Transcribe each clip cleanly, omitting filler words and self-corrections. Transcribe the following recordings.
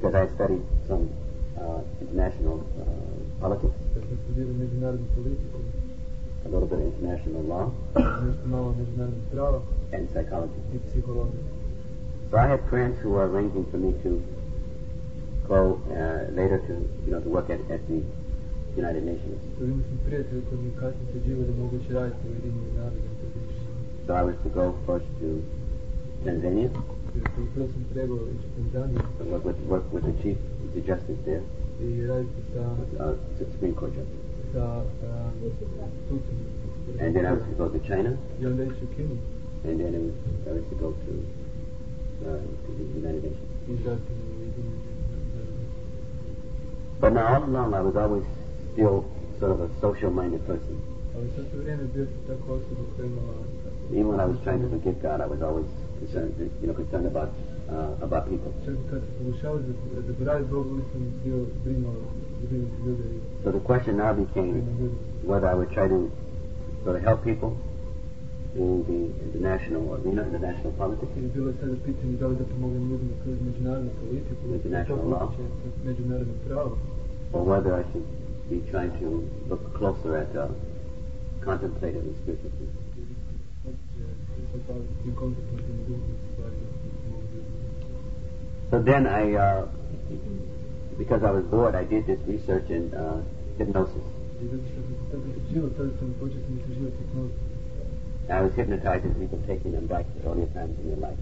because I had studied some international politics, Kad sam studirao međunarodnu politiku, a little bit of international law, nešto malo međunarodnog prava and psychology. I psihologiju. So I had friends who were arranging for me to go later to, to work at the United Nations. To imao sam prijatelje koji mi kasnije sređivali da moguće raditi u Ujedinjenim narodima. So I was to go first to Tanzania, Prvo sam trebao ići u Tanzaniju work with the justice there, I raditi sa Supreme Court justice. Sucem. And then I was to go to China, I onda ići u Kinu and then I was to go to the United Nations. I zatim u Ujedinjene narodima. But now all along I was always still sort of a social-minded person. Ali sve to vrijeme bio sam tako osoba koja imala... Even when I was trying to forget God, I was always concerned about people. Čak kad sam pokušao zaboraviti Boga, uvijek sam bio brinuo ljude. So the question now became whether I would try to sort of help people in the international arena, international politics, I bilo je sada pitanje da li da pomognem ljudima kroz međunarodnu politiku, international law, međunarodno pravo, or whether I should be trying to look closer at contemplative and spiritual things. So then because I was bored, I did this research in hypnosis. I was hypnotizing people, taking them back to earlier times in their life.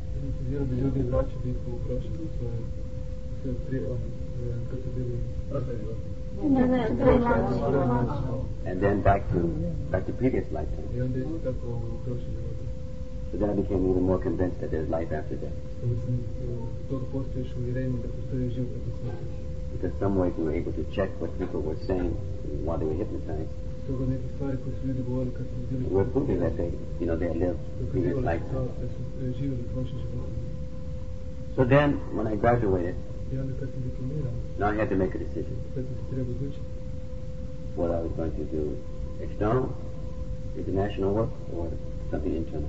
And then back to previous lifetimes. So then I became even more convinced that there's life after death. Because some ways we were able to check what people were saying while they were hypnotized. We're proving that they had lived previous lifetimes. So then, when I graduated, now I had to make a decision whether I was going to do external, international work, or something internal.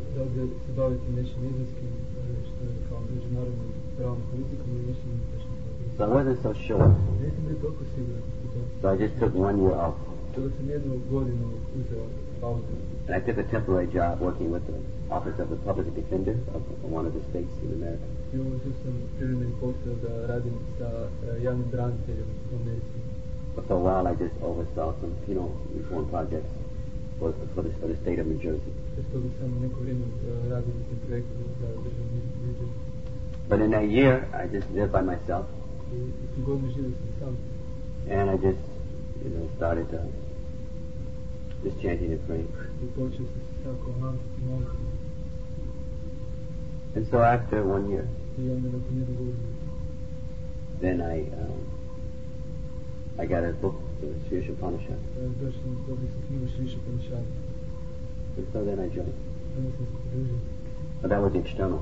So I wasn't so sure. So I just took 1 year off. And I took a temporary job working with the Office of the Public Defender of one of the states in America. But for a while I just oversaw some penal reform projects for the state of New Jersey. But in that year, I just lived by myself. And I just, started just chanting and praying. And so after 1 year, then I got a book, the Sri Upanishad. And so then I joined. But that was the external.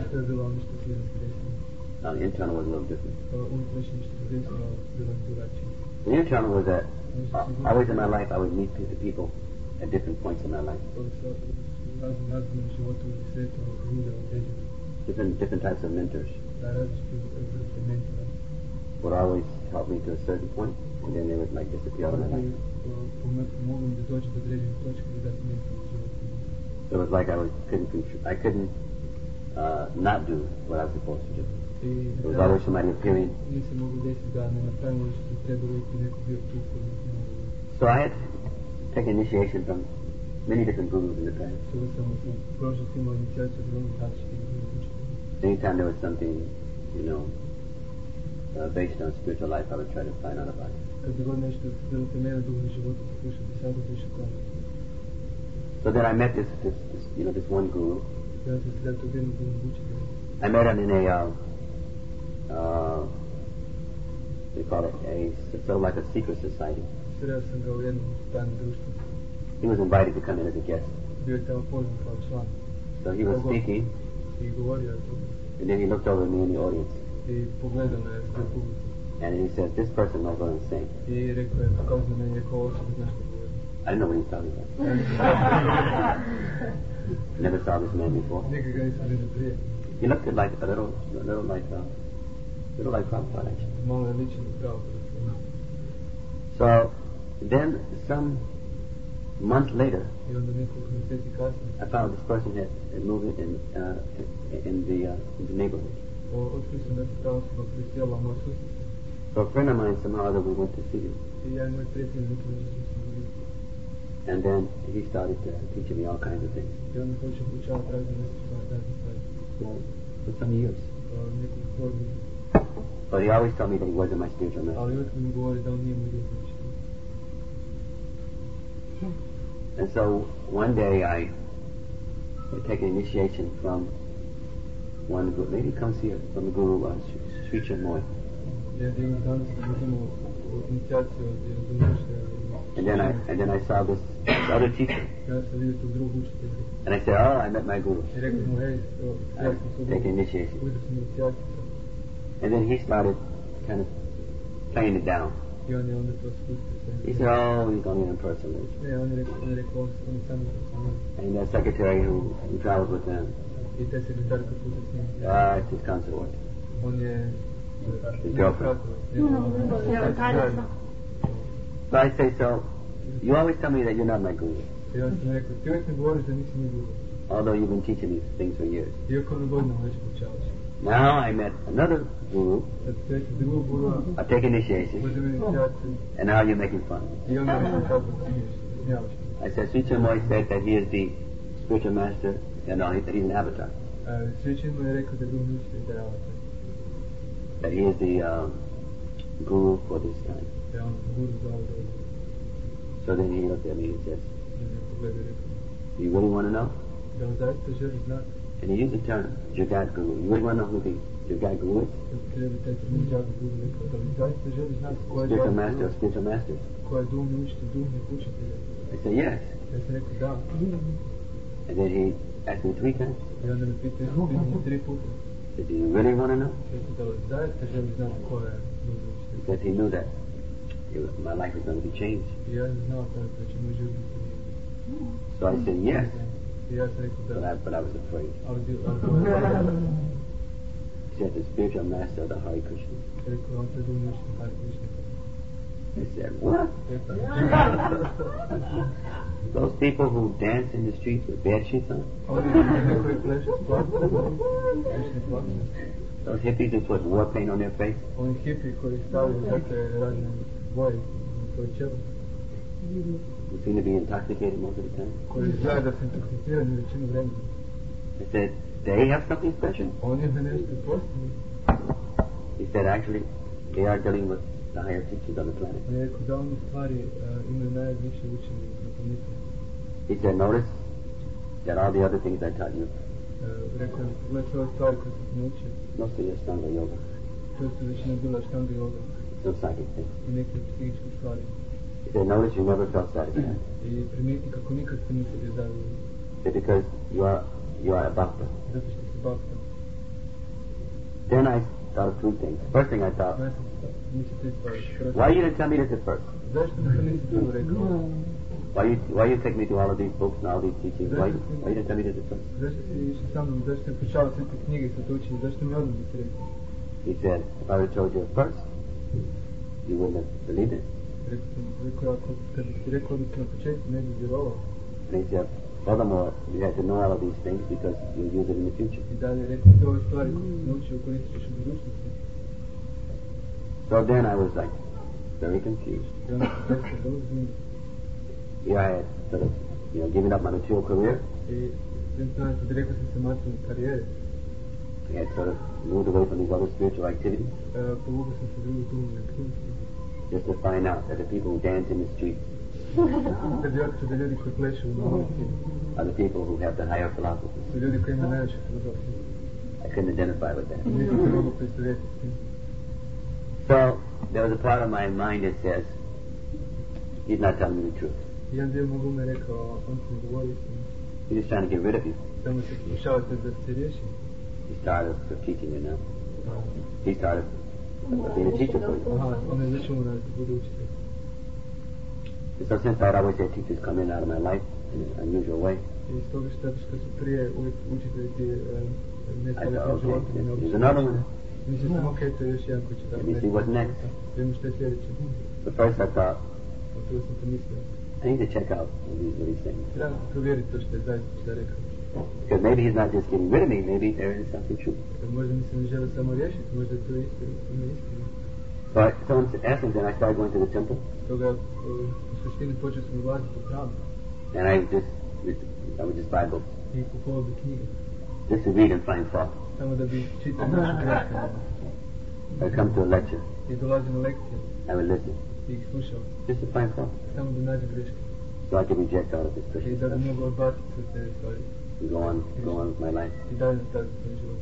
Now the internal was a little different. The internal was that always in my life I would meet the people at different points in my life. Different types of mentors would always help me to a certain point, and then they would disappear out of my life. So it was like I couldn't not do what I was supposed to do. There was always somebody appearing. So I had taken initiation from many different gurus in the past. Anytime there was something, based on spiritual life, I would try to find out about it. So then I met this one guru. I met him in they call it sort of like a secret society. He was invited to come in as a guest. So he was speaking, and then he looked over at me in the audience. And then he said, "This person knows what I'm saying." I didn't know what he was talking about. Never saw this man before. He looked like a little like little like Prabhupada actually. Malo je liči na pravo. So then some months later, I onda nekoliko mjeseci kasnije, I found this person had moved in the neighborhood. Otkrio sam da se ta osoba prisjela moja susjedca. So a friend of mine, somehow or other, we went to see him. I ja i moj prijatelj nekim nešto smo bili. And then he started teaching me all kinds of things. I onda počeo poučavati razne stvari. Well, for some years. Nekoliko godina. But he always told me that he wasn't my spiritual master. Ali uvijek mi govori da on nije moj duhovni učitelj. And so one day I would take an initiation from one guru. Maybe he comes here from the guru Sri Chinmoy. Jednog dana sam uzimao inicijaciju od Dunušća. And then I saw this other teacher. Ja sam vidio tog drugog učitelja. And I said, oh, I met my guru. I rekao mu, hej, ja sam se Take an initiation. uzeo sam inicijaciju. And then he started kind of playing it down. I on je onda to spustio. He said, oh, he's only an impersonator. Ne, on je rekao, on je samo impersonator. And the secretary who travels with them, I te sekretarka puta s njim. it's his consort. On je... His girlfriend. So I say, so you always tell me that you're not my guru, Ja sam rekao, ti uvijek mi govoriš da nisi mi guru. although you've been teaching me things for years. Iako ono godinama već poučavaš. Now I met another guru, Sad treći drugog gurua, I take initiation, uzem inicijaciju. and now you're making fun. I onda rekao kako smijavaš. I said, Sri Chinmoy said that he is the spiritual master, and no, that he's an avatar. Sri Chinmoy je rekao da je duhovni učitelj da je avatar. That he is the guru for this time. Da je on guru za ovo dobu. So then he looked at me and says, Pogleda i rekao, do you really want to know? da on zaista želi znati. And he used the term Jagat Guru. You really want to know who the Jagat Guru is? Treba taj termin Jagat Guru rekao, da li zaista želi znati ko je Spiritual Jagat master Guru? of spiritual masters. Ko je duhovni učitelj, duhovnih učitelja? I said, yes. Ja sam rekao da. And then he asked me 3 times. I onda me pitao 3 puta. He said, do you really want to know? Rekao da li zaista želi znati ko je duhovni učitelj? Because he knew that my life was going to be changed. I ja sam znao da će moj život biti. So I said, yes. I ja sam rekao da. But I was afraid. Ali He said, the spiritual master of the Hare Krishna. rekao, on se duhovni učitelj Hare Krishna. I said, what? Those people who dance in the streets with bed sheets on? Oni koji plešu s platom, višni platom. Those hippies who put war paint on their face? Oni hipi koji stavljaju takve razne boje na svoje čelo, Who seem to be intoxicated most of the time? koji izgleda da su intoksicirani većinu vremena. I said, they have something special? Oni imaju nešto posebno. He said, actually, they are dealing with the higher teachers on the planet. On je rekao da oni stvari imaju najviše učeni na planetu. He said, notice that all the other things I taught you, Rekao je, pogledajte ove stvari koje sam se naučio. mostly Ashtanga yoga, To su većina bila štanga yoga some psychic things. i neke psihičke stvari. He said, notice you never felt satisfied. I primijeti kako nikad se niste bili zadovoljni. He said, because you are a bhakta. Zato što se bakta. Then I thought of 2 things. First thing I thought, Ja sam mislio te stvari. why you didn't tell me this at first? Zašto mi to nisi prvo rekao? Why you take me to all of these books and all these teachings? Why you didn't tell me this at first? Zašto si išao sa mnom? Zašto si počao sve te knjige sa to učiti? Zašto mi odmah nisi rekao? He said, if I would have told you at first, you wouldn't have believed it. Rekao, ako kad bi ti rekao odmah na početku, ne bi vjerovao. And he said, furthermore, you have to know all of these things because you'll use it in the future. I dalje rekao, sve ove stvari koje si naučio koristit ćeš u budućnosti. So then I was like, very confused. I onda se zaista vrlo zbunio. Here I had sort of, given up my material career. I sad rekao sam se materijalne karijere. I had sort of moved away from these other spiritual activities Povukao sam se drugu duhovne aktivnosti. just to find out that the people who dance in the streets Da bi otkrio da ljudi koji plešu na ulici are the people who have the higher philosophy. su ljudi koji imaju najveće filozofije. I couldn't identify with that. Nisam se mogu poistovjetiti s tim. So there was a part of my mind that says, he's not telling me the truth. Jedan dio mog uma je rekao, on se ne govori istinu. He's just trying to get rid of you. Samo se pokušavate da se riješi. He's tired of teaching you now. He's tired of being a teacher for you. Aha, on je začeo nas da bude učitelj. And so since I'd always had teachers come in and out of my life in an unusual way, I s toga što su prije uvijek učitelji ti I nestali thought, u životu. okay, here's another one. Mislim sam, okej, to je još jedan koji će tako Let me see what's next. Vidimo što je sljedeće. But first I thought, To sam pomislio. I need to check out what he's saying. Treba provjeriti to što je zaista što je rekao. Because maybe he's not just getting rid of me, maybe there is something true. Možda nisam ne želeo samo riješiti, možda je to istina. So in essence, then I started going to the temple, Stoga u suštini počeo sam ulaziti u hram and I would just buy books, i kupovao bi knjige. just to read and find fault. Samo da bi čitao naše greške. I'd come to a lecture, I dolazim na lekcije I would listen, i ih slušao. just to find fault, Samo da nađem greške. so I could reject all of this I Christian da bi stuff mogu odbaciti sve te stvari. and go on with my life. I dalje nastaviti svoj život.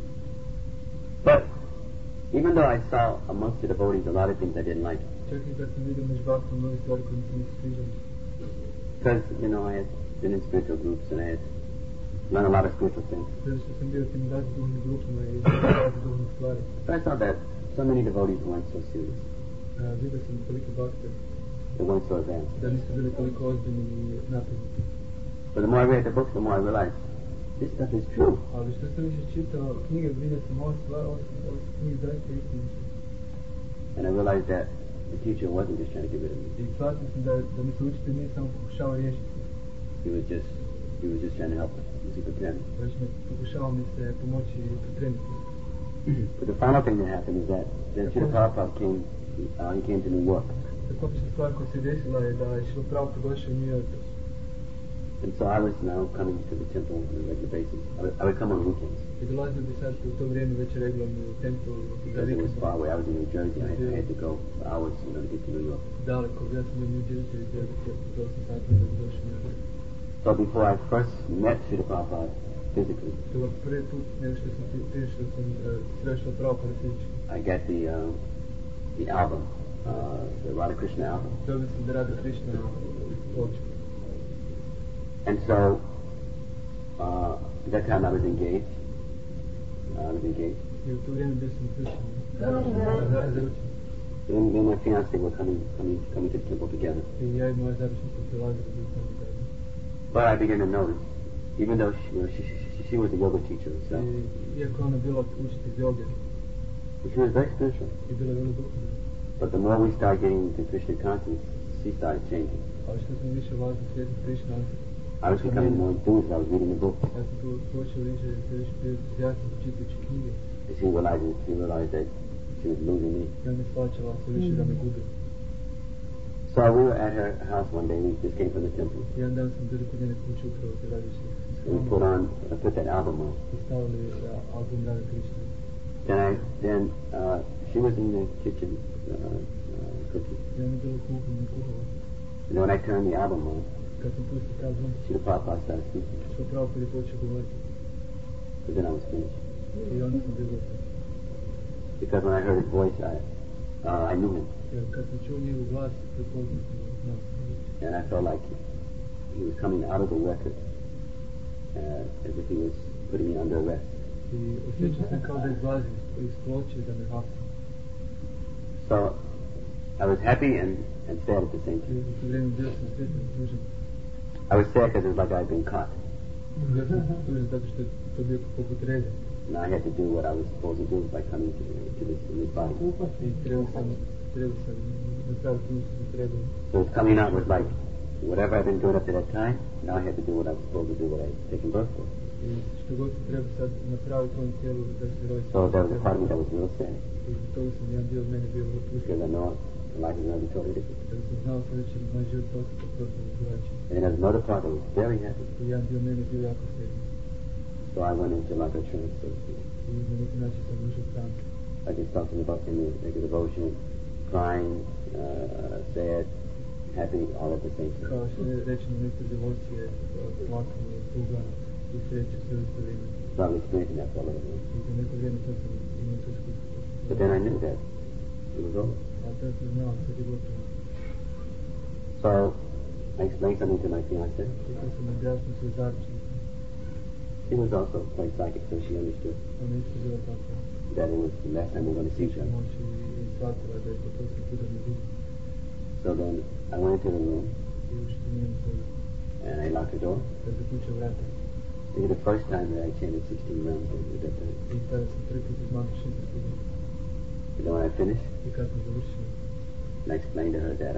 But even though I saw amongst the devotees a lot of things I didn't like, Čak i kad sam vidio među baktom mnogi stvari koje mi se nisu sviđali. because I had been in spiritual groups and I had learned a lot of spiritual things. Zato što sam bio u tim različnim grupama i različnim duhovnih stvari. But I saw that so many devotees weren't so serious, Vidio sam toliko bakte they weren't so advanced. da nisu bili toliko ozbiljni i napredni. But the more I read the books, the more I realized this stuff is true. Ali što sam više čitao knjige, vidio sam ove knjige zaista istinite. And I realized that the teacher wasn't just trying to get rid of me. I shvatio sam da mi se učitelj nije samo pokušao riješiti. He was just trying to help us. He prepare me. Već me pokušao mi se pomoći i pripremiti. But the final thing that happened is that Srila Prabhupada came to New York. Konačna stvar koja se desila je da je Srila Prabhupada došao u New York. And so I was now coming to the temple on a regular basis. I would come on weekends. I dolazio bi sad u to vrijeme već regularno u templu za Because it was far vikend. away. I was in New Jersey. I had to go for hours to get to New York. Daleko, ja sam u New Jersey i treba se 8 sati da bi došao u New York. So before I first met Srila Prabhupada physically, Stoga prvi put nego što sam sreo Srila Prabhupada fizički. I got the album, the Radha Krishna album. Dobio sam da Radha Krishna ploču. And so, at that time I was engaged. I u to vrijeme bio sam uključen. Zaručen. And me and my fiancée were coming to the temple together. I ja i moja zaručnica prelazili u tamo zajedno. But I began to notice, even though she was a yoga teacher herself, Iako ona bila učitelj joge she was very spiritual. i bila vrlo duhovna. But the more we started getting into Krishna consciousness, she started changing. Ali što sam više ulazio u svijetu Krishna, I was becoming more enthused. I was reading the book. ja sam tu počeo više bio entuzijasan čitajući knjige. And she realized that she was losing me. I onda shvaćala se više da me gubi. So we were at her house one day. We just came from the temple. Jedan dan sam bili kod njene kuće upravo se radi se. I put that album on. I stavili album Radha Krishna. Then she was in the kitchen cooking. I onda bilo kuhano i kuhala. And when I turned the album on, Kad sam pustio taj album, Srila Prabhupada started speaking. što pravo kad je počeo govoriti. But then I was finished. I onda sam bio gotov. Because when I heard his voice, I knew him. Jer kad sam čuo njegov glas, prepoznao sam ga. And I felt like he was coming out of the record as if he was putting me under arrest. I osjećao sam kao da izlazi iz ploče da me hapsi. So I was happy and sad at the same I time. u to vrijeme bio sam sretan i tužan. I was sad because it was like I'd been caught. Bio sam tužan zato što je to bio poput reda. And I had to do what I was supposed to do by coming to this body. I trebao sam napraviti ono što sam trebao. So it's coming out was like, whatever I've been doing up to that time, now I had to do what I was supposed to do, what I had taken birth for. I što god se treba sad napraviti u ovom tijelu da se rodi. So there was a part of me that was real sad. I toga sam jedan dio od mene bio vrlo tužan. Because I know life is going to be totally different. Kada sam znao sam da će moj život postati potpuno drugačiji. And then there's another part that was very happy. I jedan dio mene bio jako sretan. So I went into like a trance, so to speak. I na neki način sam ušao u trans. I just talking about in the devotion, crying, sad, happy, all at the same time. Kao što je rečeno neke devocije, plakanje, tuga i sreće sve u isto vrijeme. So I was experiencing that for a little bit. I za neko vrijeme to sam imao to iskustvo. But then I knew that it was over. A tad sam znao kad je gotovo. So I explained something to my fiancée. I to sam objasnio svoj zaručnik. She was also quite psychic, so she understood Ona isto bila tako. that it was the last time we were going to see each other. Moći i shvatila da je to poslije puta ne bilo. So then I went into the room I ušli u njenu sobu. and I locked the door Da zaključio vrata. Maybe the first time that I chanted 16 rounds at that time. И тогда съм три пъти мантра 16 години. And then when I finished, И когато съм завършил, and I explained to her that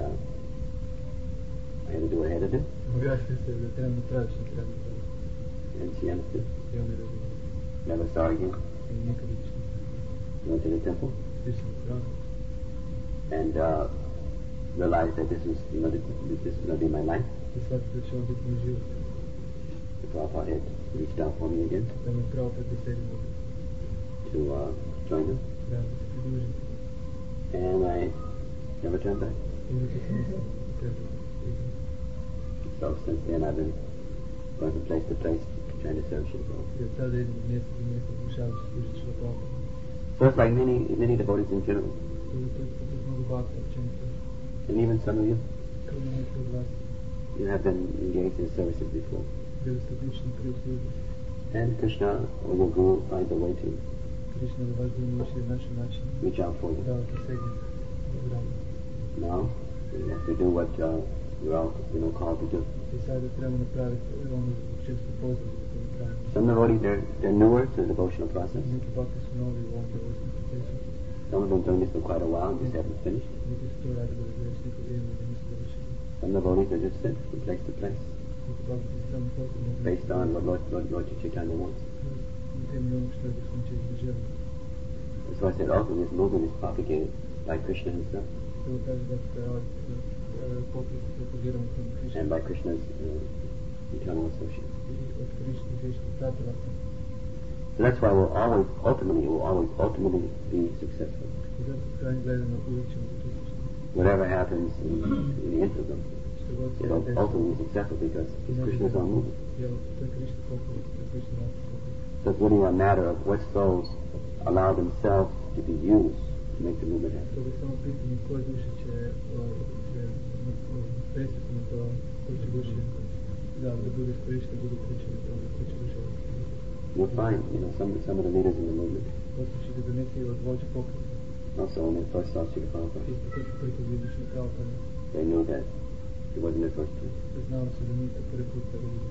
I had to do what I had to do. обявих се да трябва да направя, че трябва да направя. And she understood. И он ме разбира. Never saw her again. И никъде вече не съм. Went to the temple Отишъл в храма. and realized that this was going to be my life. И след това, че он бит ми живот. The Prabhupada had reached out for me again Да ме правил пред беседи to join them. да се придружим. And I never turned back. И никъде съм мислил, трябва да идем. So since then I've been going from place to place trying to serve Srila Prabhupada. И от тази един месец до месец решава, че служи Шрила Прабхупада. So it's like many devotees in general. С много бхакти ученици. And even some of you, Като някои от вас, you have been engaged in services before. били сте включени при услуги. And Krishna or your Guru finds a way to Кришна да вас да научи нашия начин reach out for you. да засегне програма. Now, you have to do what you're all called to do. И сега да трябва да направите ono често ползване да направим. Some devotees, they're newer to the devotional process. Някои бхакти са нови в девойския процес. Some of them doing this for quite a while and just haven't finished. Някои са това да разбереш никой време да не са завършили. Some devotees are just sent from place to place Някои бхакти са само толкова based on what Lord Chaitanya wants. те много ще да съм че изживам. So I said also this movement is propagated by Krishna himself Това тази бхакта по-трудно се пропагираме към Кришна. and by Krishna's eternal associates. И от Кришна вече пратилата. So that's why we'll always ultimately be successful. И зато крайни гледаме уличим за това. Whatever happens in the interim, Ще го it'll ultimately be successful because it's Krishna's own movement. Я от Кришна колко Кришна толкова. So it's really a matter of what souls allow themselves to be used to make the movement happen. Това е само питане, кой души, че действието на това, кой ще души, да бъде скориш, да бъде включен в това, кой ще души. You'll find, some of the leaders in the movement, После ще да донесе и отводи по-късно. also when they first saw Srila Prabhupada, И като преди видиш на правата, they knew that it wasn't their first time. знам се да мисля първи път да видим.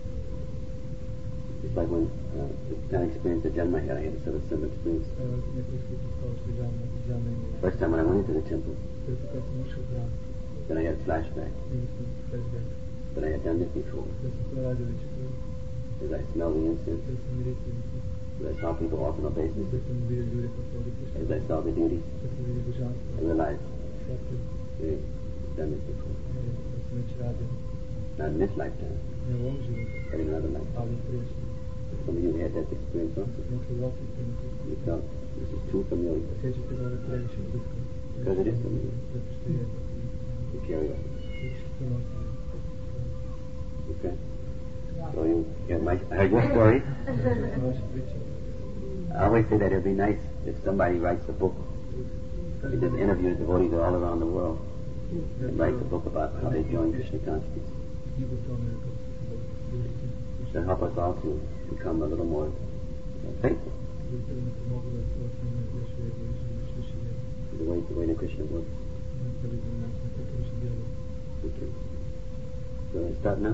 It's like when the kind of experience that Janma had, I had a sort of similar experience. Някой случай става с Джана и First time when I went into the temple, първи път съм ушъл храм, then I had a flashback и съм флешбек, that I had done this before. да съм това радио вече, As I smelled the incense, да съм мирисил, as I saw people walking on bases, да съм видел люди какво да as I saw the duties, да съм видел I божанство, realized всяко they had done this before. да съм вече радио, Not in this lifetime, не лом живот, but in another lifetime. али прежде. Some of you had that experience also. Някой вас е You felt this is too familiar. сечете да трябваше близко. Because it is familiar. Zato što je You carry on. što nosi. Okay? So I heard your story. Vaša priča. I always say that it would be nice if somebody writes a book. He just interviews devotees all around the world and writes a book about how they join Krishna consciousness. Книгу тome kako se družiti. To help us all to become a little more faithful Ljudi nam pomogu da se osnovno još više vjeruje. the way that Krishna works. Da vidimo način kako više djeluje. Okay. So I start now.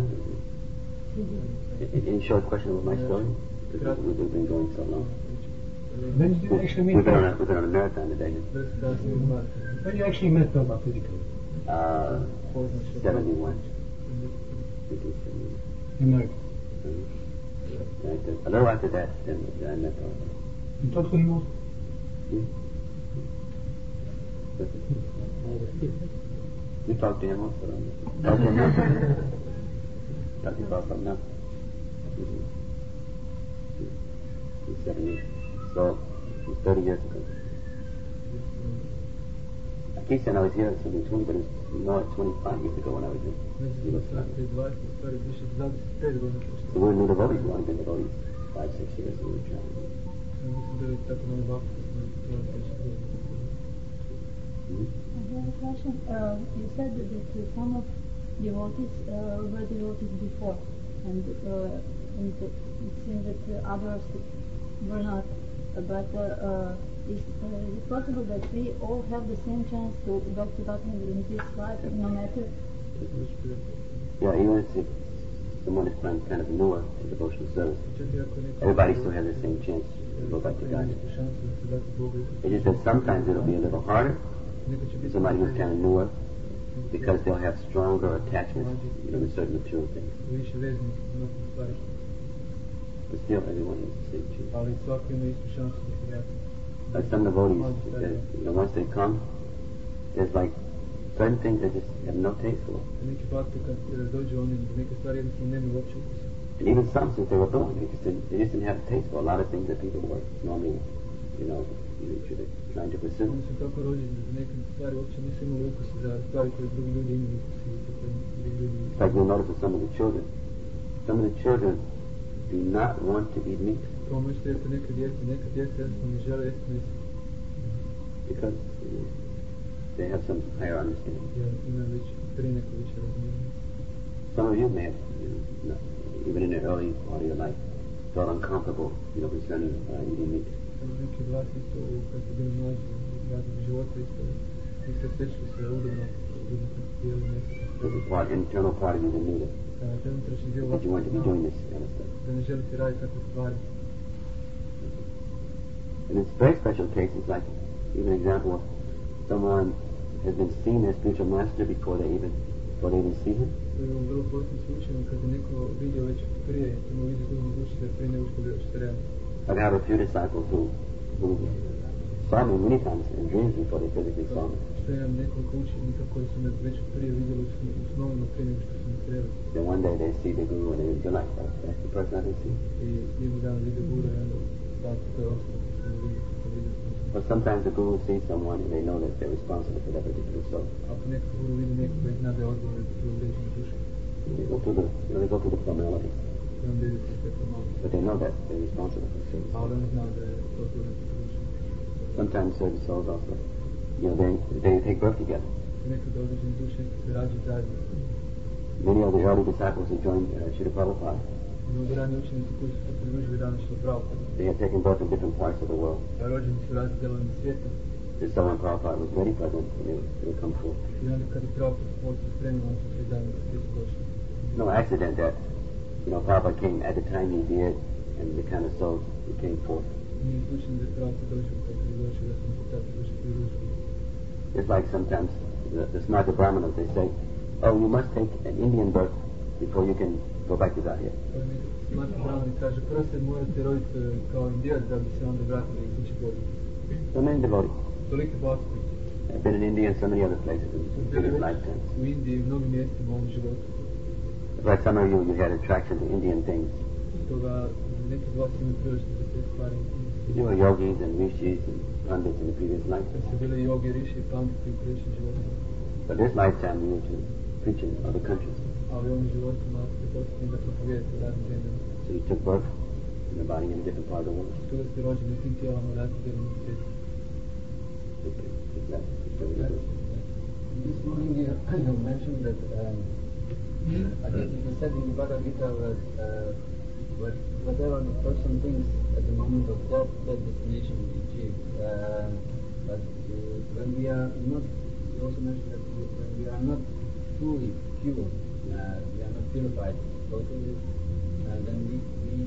Any short question about my story? Because we've been going so long. When did you actually meet We've been on a marathon today. When you actually met Prabhupada physically? 71. In America. A little after that, then I met her. You talked to him also? You talked to him also? Talk to him now. Talk to Prabhupada now. He's 70. So, it was 30 years ago. I keep saying I was here at 20, but it's 25 years ago when I was here. So we're new devotees. We've only been devotees 5-6 years. We were traveling. I have a question. You said that some of devotees were devotees before, and it seems that others were not. But is it possible that we all have the same chance to Bhakti in this life, no matter? Yeah, even if someone is kind of newer to devotional service, Čak i ako neko... everybody still has the same chance to go back to God. Istu šansu da se vrati Bogu. It's just that sometimes it'll be a little harder Neko će for biti somebody who's kind of newer because they'll have stronger attachments, with certain material things. više vezni na stvari. But still, everyone has the same chance. Ali svako ima istu šansu da se vrati. Like some devotees, once they come, there's like certain things they just have no taste for. Neki bakti kad dođu oni neke stvari jednostavno nemaju uopće ukusa. And even some, since they were born, they just didn't have a taste for a lot of things that people were normally, trying to pursue. Oni su tako rođeni da neke stvari uopće nisu imali ukusa za stvari koje drugi ljudi imaju ukusa. In fact, you'll notice with some of the children do not want to eat meat. Kao možete jeste neka djeca jednostavno ne žele jesti meso. Because they have some higher understanding. Jer imaju već prije neko više razumijevanje. Some of you may have, even in the early part of your life, felt uncomfortable, concerning eating meat. Neki od vas isto, kad ste bili mlađi, u različitih života isto, niste osjećali se udobno kad ste jeli meso. There's an internal part of you that knew that you want to be doing this kind of stuff. Da ne želite raditi takve stvari. And in very special cases, like even an example of someone has been seen as spiritual master before they even see him. U vrlo posebnim slučajima kad je neko vidio već prije, imao vidio duhovnog učitelja prije nego što realno. I have a few disciples who saw me many times in dreams before they physically saw me. Što imam nekoliko učenika koji su me već prije vidjeli u snovima prije nego što su me sreli. Then one day they see the guru and they're like, that's the person I've been seeing. I jednog dana vide guru i onda to je osoba koju sam vidio. But sometimes the guru sees someone and they know that they're responsible for that particular soul. Ako neko guru vidi nekoga i zna da je odgovoran za tu uređenu dušu. They go through the formalities. But they know that they're responsible for service. Ali oni znaju da je odgovoran za tu dušu. Sometimes certain souls also, they take birth together. Nekada određene duše se rađaju zajedno. Many of the early disciples who joined Srila Prabhupada, Mnogi rani učenici koji su se pridružili danas Srila Prabhupada, they had taken birth in different parts of the world. rođeni su u različitim dijelovima svijeta. And so when Prabhupada was ready for them, they would come forth. I onda kada je Prabhupada postao spremno, oni su svi zajedno došli. No accident that, Prabhupada came at the time he did, and the kind of souls who came forth. Nije slučajno da je Prabhupada došao kako je došao, da smo se tako došli pridružili. It's like sometimes the smarter Brahmanas, they say, oh, you must take an Indian birth before you can go back to Godhead. Smarta Brahmani kaže, prvo se morate roditi kao Indijac da bi se onda vratili kući Bogu. So many devotees. Toliko bakti. I've been in India and so many other places in previous lifetimes. U Indiji i mnogim mjestima u ovom životu. Like some of you had attraction to Indian things. Stoga neki od vas imaju prilično za te stvari. You were yogis and rishis and pandits in the previous Kad lifetime. su bili jogi, riši i panditi u priješnjim životima. But this lifetime you were to preach in other countries. Ali u ovim životima ste posljedni da propovijedate u raznim zemljama. So you took birth in a body in a different part of the world. Stoga ste rođeni u tim tijelama u raznim zemljama u svijetu. This morning you mentioned that I think you said in the Bhagavad Gita that whatever the person thinks at the moment of death, that destination will be achieved. But when we are not, you also mentioned that when we are not fully pure, we are not purified totally, then we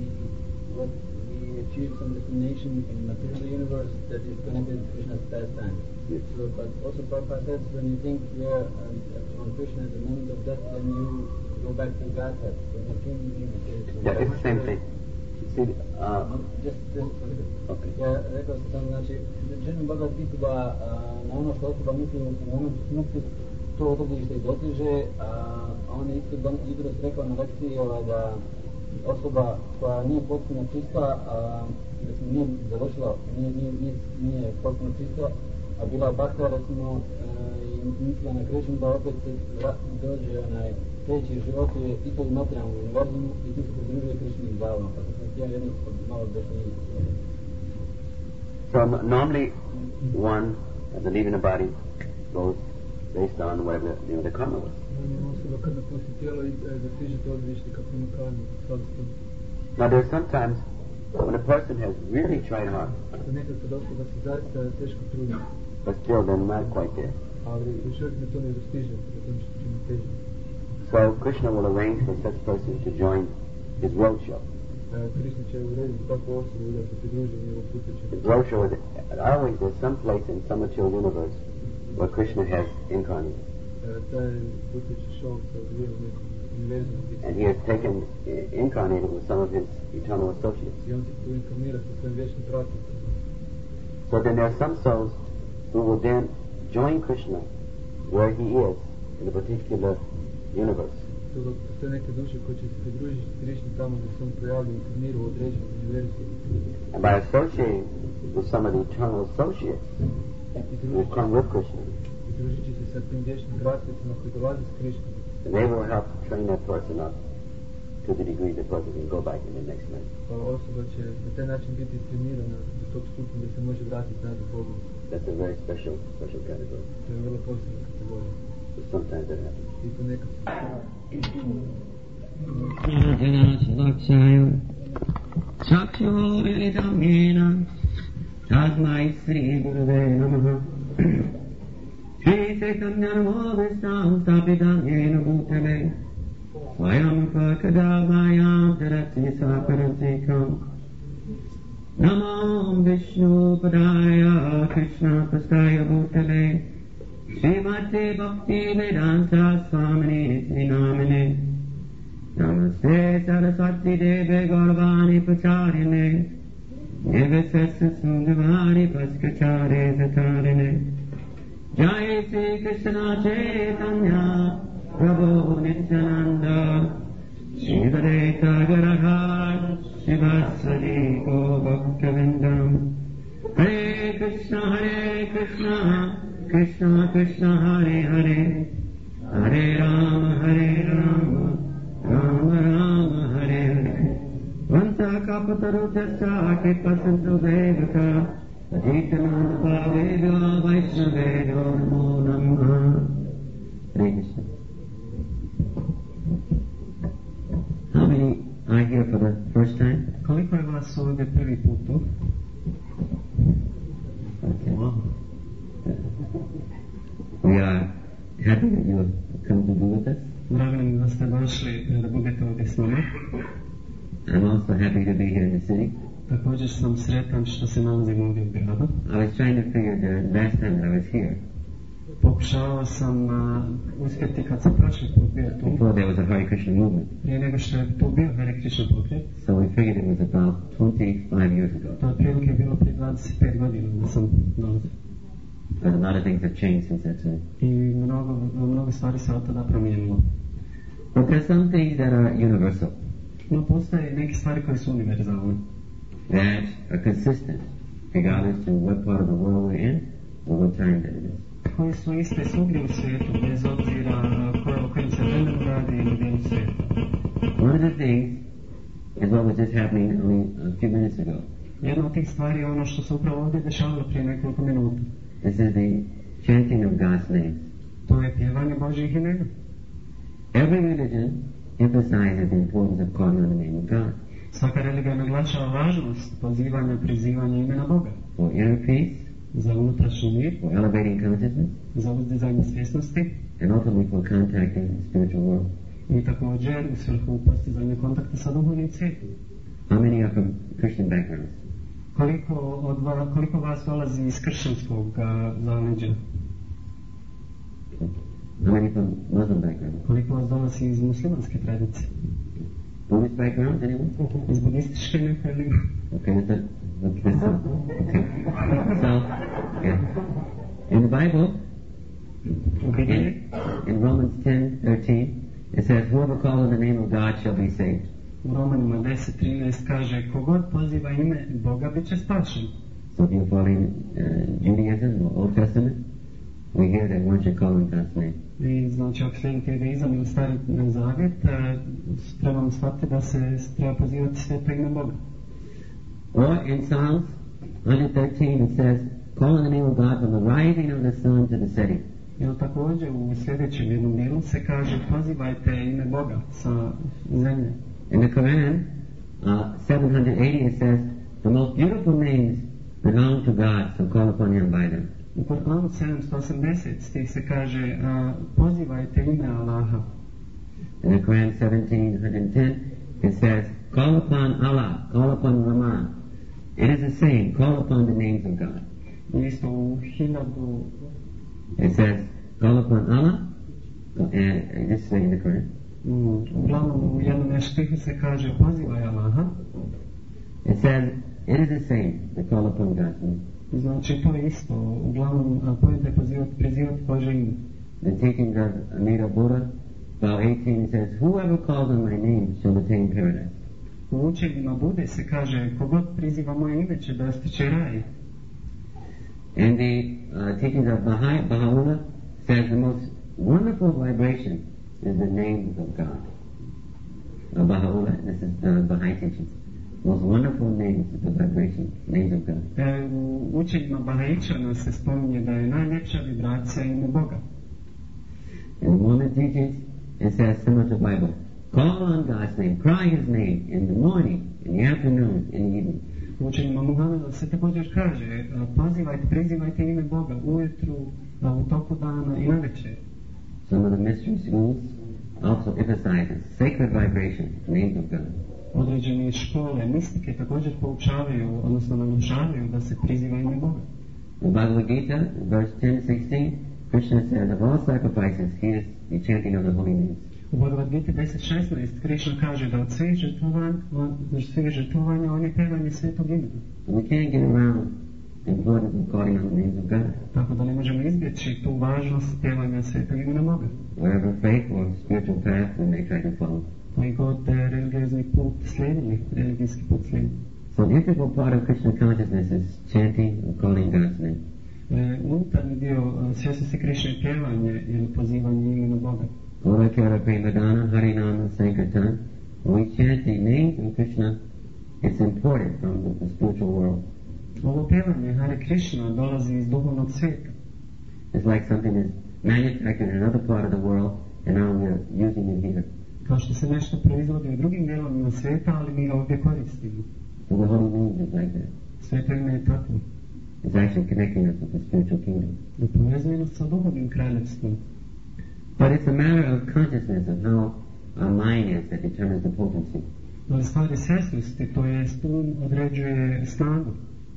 achieve some destination in the material universe that is connected to Krishna's pastime. Yes. So, but also Prabhupada says when you think you are on Krishna at the moment of death, then you go back to Godhead. So it can be the case. Yeah, it's the same thing. See, Just okay. ja rekao sam, znači, želim Bhagavad Gita da na ono što osoba misli u momentu smrti, to odredište i dostiže, a on je isto jutros rekao na lekciji da osoba koja nije potpuno čista, recimo nije završila, nije potpuno čista, a bila bakta, recimo, i mislila na Krishnu, da opet dođe sljedeći život je i to u materijalnom univerzumu i tu se pridružuje Krishnim zavama, pa sam htio jednu malo objašnjenje. So normally one, as a leaving the body, goes based on whatever the karma was. Osoba kad napusti tijelo i dostiže to odvište kako ima karmu, skladu s tim. Now there's sometimes when a person has really tried hard, Nekad kad osoba se zaista teško trudi, but still they're not quite there. ali još uvijek me to ne dostiže, zato što čini teže. So Krishna will arrange for such person to join his roadshow. Krishna će urediti takvu osobu da se pridruži njegov putećem. His roadshow is always there's some place in some material universe where Krishna has incarnated. Taj puteći show se odvija u nekom univerzumu. And he has incarnated with some of his eternal associates. I on se tu inkarnira sa svojim vječnim pratnicima. So then there are some souls who will then join Krishna where he is in a particular universe. To postoje neke duše koje će se pridružiti Krishni tamo gdje se on pojavlja i inkarnira u određenom univerzumu. And by associating with some of the eternal associates who come with Krishna, Pridružit će se sa tim vječnim pratnicima koji dolaze s Krishnom. and they will help train that person up to the degree the person can go back in the next life. Pa osoba će na taj način biti trenirana do tog stupnja gdje se može vratiti nazad Bogu. That's a very special category. To je vrlo posebna kategorija. But sometimes that happens. I to nekad Chakshurvidamena Tasmai Sri Gurave Namaha Shri Chaitanya Namo Vishnu Stapidam Yena Bhutale Swayam Pakadavayam Tarati Sakaranti Kam Namo Vishnu Padaya Krishna Pastaya Bhutale Srimati Bhakti Vedanta Swamini Namine Namaste Saraswati Deve Gauravani Pacharine Nivasasa Sundavani Paskachare Satarine Jai Sri Krishna Chaitanya Prabhu Nityananda Shivare Tagarahar Shivasari Go Bhaktivindam Hare Krishna Krishna Krishna Hare Hare Hare Rama Rama Rama Hare Hare Vanta Kapataru Jasa Kipasantu Devaka Aditananda Bhavega Vaishnavega Namo Namaha Hare Krishna. How many are here for the first time? Koliko je vas ovdje prvi put tu? Okay. Wow. We are happy that you have come to be with us. Drago nam da ste došli da budete ovdje s nama. I'm also happy to be here in the city. Također sam sretan što se nalazim ovdje u gradu. I was trying to figure the last time that I was here, Pokušavao sam uspjeti kad sam prošli put bio tu, before there was a Hare Krishna movement. prije nego što je tu bio Hare Krishna pokret. So we figured it was about 25 years ago. To otprilike bilo prije 25 godina da sam dolazio. But a lot of things have changed since that time. I mnogo stvari se od tada promijenilo. But there's some things that are universal, No postoje neke stvari koje su univerzalne, that are consistent, regardless to what part of the world we're in or what time that it is. koje su iste svugdje u svijetu, bez obzira o kojem se vremenu radi ili gdje u svijetu. One of the things is what was just happening only a few minutes ago. Jedna od tih stvari je ono što se upravo ovdje dešavalo prije nekoliko minuta. This is the chanting of God's name. To je pjevanje Božjih imena. Every religion emphasizes the importance of calling on the name of God Svaka religija naglašava važnost pozivanja, prizivanja imena Boga for inner peace, za unutrašnji mir, for elevating consciousness, za uzdizanje svjesnosti and ultimately for contacting the spiritual world. i također u svrhu postizanja kontakta sa duhovnim svijetom. How many are from Christian backgrounds? Koliko vas dolazi iz kršćanskog zaleđa? How many from Muslim backgrounds? Koliko vas dolazi iz muslimanske tradicije? Buddhist backgrounds, anyone? Iz budističke neke ili... Okay, that's it. Okay. So, yeah. In the Bible, U Bibliji, in Romans 10:13, it says, "Whoever calls on the name of God shall be saved." u Romanima 10.13 kaže kogod poziva ime Boga bit će spašen. So if you're following Judaism or Old Testament, we hear that one should call on God's name. I znači ako slijedite judaizam ili stari zavjet, trebamo shvatiti da se treba pozivati sveto ime Boga. Or in Psalms 113 it says, "Call on the name of God from the rising of the sun to the setting." Ili također u sljedećem jednom dijelu se kaže pozivajte ime Boga sa zemlje. In the Quran, 780 it says, "The most beautiful names belong to God, so call upon Him by them." U Koranu 780 stih se kaže pozivajte ime Allaha. In the Quran 1710, it says, call upon Allah, call upon Rahman. It is the same, call upon the names of God. Isto u 1000 It says, call upon Allah, and this is in the Quran. uglavnom u jednom štihu se kaže pozivaj Allaha. It says, it is the same, to call upon God's name. Znači to je isto, uglavnom pojenta je prizivati Bože ime. The teachings of Amida Buddha, about 18, says, whoever calls on my name shall attain paradise. U učenjima Bude se kaže, kogod priziva moje ime će dostići raj. And the teachings of Baha'u'llah says the most wonderful vibration is the names of God. Baha'u'llah, this is the Baha'i teachings. Most wonderful names is the vibration, names of God. U učenjima Bahaičana se spominje da je najljepša vibracija ime Boga. In the Mormon teachings, it says similar to the Bible. Call on God's name, cry His name in the morning, in the afternoon, in the evening. U učenjima Muhameda se također kaže, pozivajte, prizivajte ime Boga ujutru, u toku dana i navečer. Some of the mystery schools also emphasize sacred vibration, names of God. Određene škole, mistike također poučavaju, odnosno naglašavaju da se priziva ime Boga. In Bhagavad Gita, verse 10-16, Krishna says, of all sacrifices, he is the chanting of the holy names. U Bhagavad Gita 10.16 Krishna kaže da od svih žrtvovanja on je pevanje svetog imena. We can't get around the importance of calling on the names of God. Tako da ne možemo izbjeći tu važnost pevanja svetog imena Boga. Wherever faith or spiritual path we may try to follow. Koji god religiozni put slijedili, religijski put slijedili. So the integral part of Krishna consciousness is chanting or calling God's name. Unutarnji dio svjesnosti Krišne pjevanje ili pozivanje imena Boga. Orakara Premadana Harinama Sankirtan. When we chant the names of Krishna, it's imported from the spiritual world. Ovo pjevanje Hare Krishna dolazi iz duhovnog svijeta. It's like something is manufactured in another part of the world and now we're using it here. Kao što se nešto proizvodi u drugim dijelovima svijeta, ali mi ga ovdje koristimo. So the holy name is like that. Sveto ime je tako. It's actually connecting us with the spiritual kingdom. Da povezuje nas sa duhovnim kraljevstvom. But it's a matter of consciousness of how our mind is that determines the potency. Ali stvari svjesnosti, to je određuje snagu.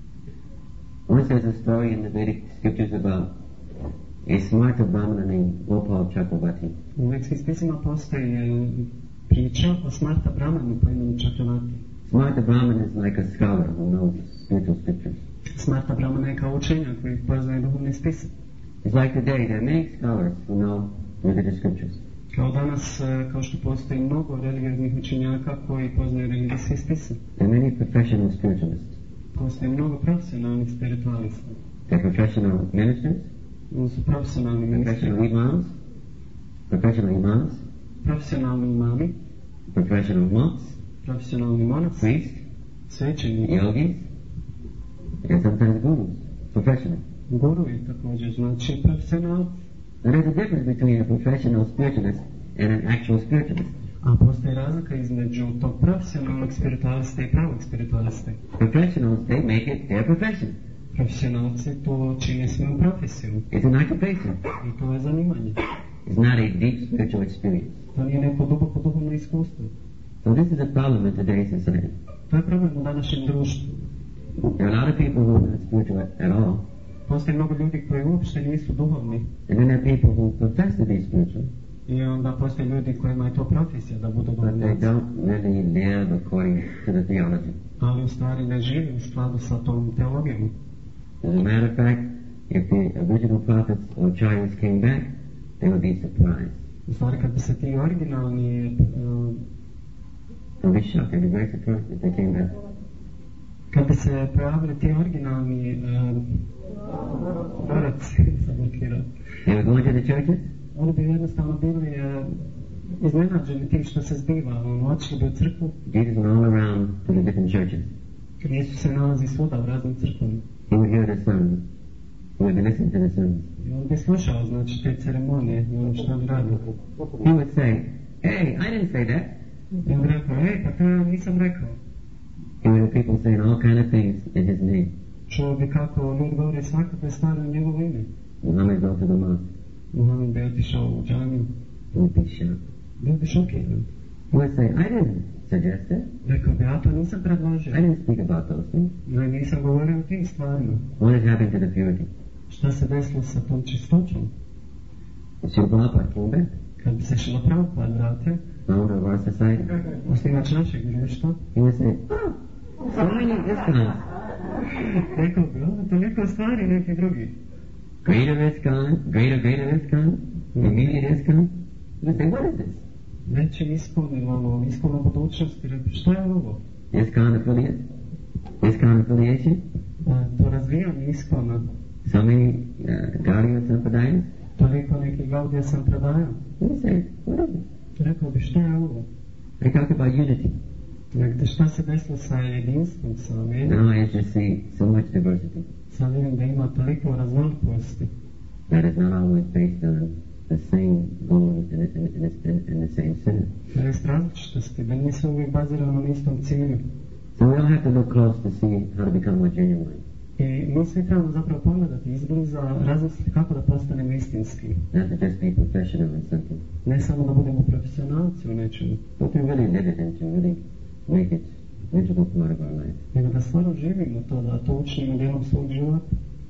Once there's a story in the Vedic scriptures about a smarta Brahmana named Gopal Chakravarti. U vedskim spisima postoji priča o smarta Brahmanu po imenu Čakravati. Smarta Brahman is like a scholar who knows spiritual scriptures. Smarta Brahmana je kao učenjak koji poznaje duhovne spise. It's like today, there are many scholars who know religious scriptures. Kao danas, kao što postoji mnogo religioznih učenjaka koji poznaju religijske spise. There are many professional spiritualists. Postoji mnogo profesionalnih spiritualista. There are professional ministers, Oni su profesionalni ministri, professional imams, profesionalni imami, professional monks, profesionalni monaci, priests, svećenici, yogis, and sometimes gurus, professional. guru je također, znači profesional. Now there's a difference between a professional spiritualist and an actual spiritualist. A postoji razlika između tog profesionalnog spiritualista i pravog spiritualista. Professionals, they make it their profession. Profesionalci to čine svojom profesijom. It's an occupation. I to je zanimanje. It's not a deep spiritual experience. To nije neko duboko duhovno iskustvo. So this is a problem in today's society. To je problem u današnjem društvu. There are a lot of people who are not spiritual at all. Postoji mnogo ljudi koji uopšte nisu duhovni. And then there are people who profess to be spiritual. I onda postoje ljudi kojima je to profesija da budu But they duhovnjaci. don't really live according to the theology. Ali u stvari ne živi u skladu sa tom teologijom. As a matter of fact, if the original prophets or acharyas came back, they would be surprised. U stvari kad bi se ti originalni They'll be shocked. They'll be very surprised if they came back. kad bi se pojavili ti originalni proroci, sam blokirao, They would go into the churches, oni bi jednostavno bili iznenađeni tim što se zbiva. Otišli bi u crkvu, Jesus went all around to the different churches. Isus se nalazi svuda u raznim crkvama. He would hear the sermons. He would be listening to the sermons. I on bi slušao, znači, te ceremonije i ono što bi radio. He would say, hey, I didn't say that. I on bi rekao, pa to ja nisam rekao. He would hear people saying all kind of things in his name. Čuo bi kako ljudi govore svakakve stvari u njegovo ime. Muhammad go to the mosque. Muhammed bi otišao u džamiju. He would be shocked. bio bi šokiran. He would say, I didn't suggest it. Rekao bi, ja to nisam predložio. I didn't speak about those things. Ja nisam govorio o tim stvarima. What has happened to the purity? Šta se desilo sa tom čistoćom? Srila Prabhupada came back, Kad bi se Srila Prabhupada vratio, founder of our society. osnivač našeg društva, He would say, oh, so many ISKCONs. rekao bi, ovo toliko stvari neki drugi. Greater ISKCON, greater ISKCON, immediate ISKCON. He would say, what is this? Veće ispolnilo, ispolno budućnosti, rekao, šta je ovo? ISKCON affiliate? ISKCON affiliation? To razvijanje ispolna, So many Gaudiya Sampradayas? toliko neki Gaudija sam predajao. He would say, what is this? Rekao bi, šta je ovo? I talk about unity. Dakle, šta se desilo sa jedinstvom, sa Now vjerom? I just see so much diversity. Sad vidim da ima toliko raznolikosti. That is not always based on the same goal and the same sin. Da je različitosti, da nisu uvijek bazirano na istom cilju. So we all have to look close to see how to become more genuine. I mi svi trebamo zapravo pogledati izbliza, razmisliti kako da postanemo istinski. Not to just be professional in something, Ne samo da budemo profesionalci u nečemu, but to really live it and to really make it an integral part of our life. nego da stvarno živimo to, da to učinimo dijelom svog života.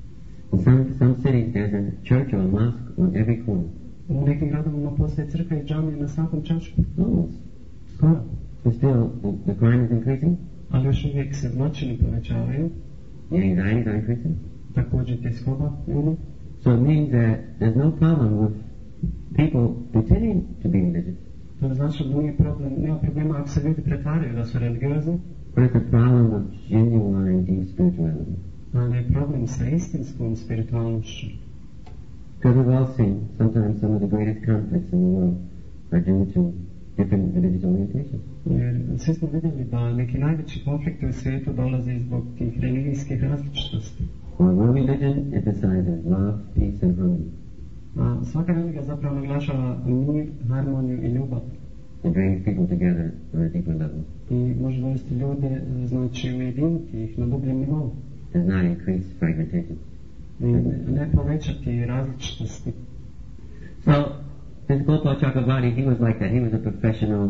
In some cities there's a church or a mosque on every corner. U nekim gradovima postoje crkva i džamije na svakom čašku. Almost. Skoro. But still, the crime is increasing, Ali još uvijek se zločini povećavaju, the anxieties are increasing. također tjeskoba ljudi. So it means that there's no problem with people pretending to be religious, To ne znači da nema problema ako se ljudi pretvaraju da su religiozni, but it's a problem of genuine deep spirituality. ali je problem sa istinskom spiritualnošću. Because we've all seen sometimes some of the greatest conflicts in the world are due to different religious orientations. Jer svi smo vidjeli da neki najveći konflikti u svijetu dolaze zbog tih religijskih različitosti. One religion emphasizes love, peace, and harmony. A svaka religija zapravo naglašava mir, harmoniju i ljubav. It brings people together on a deeper level. I može dovesti ljude, znači ujediniti ih na dubljem nivou. Does not increase fragmentation. I ne povećati različitosti. So, this Gopal Chakravarti, he was like that. He was a professional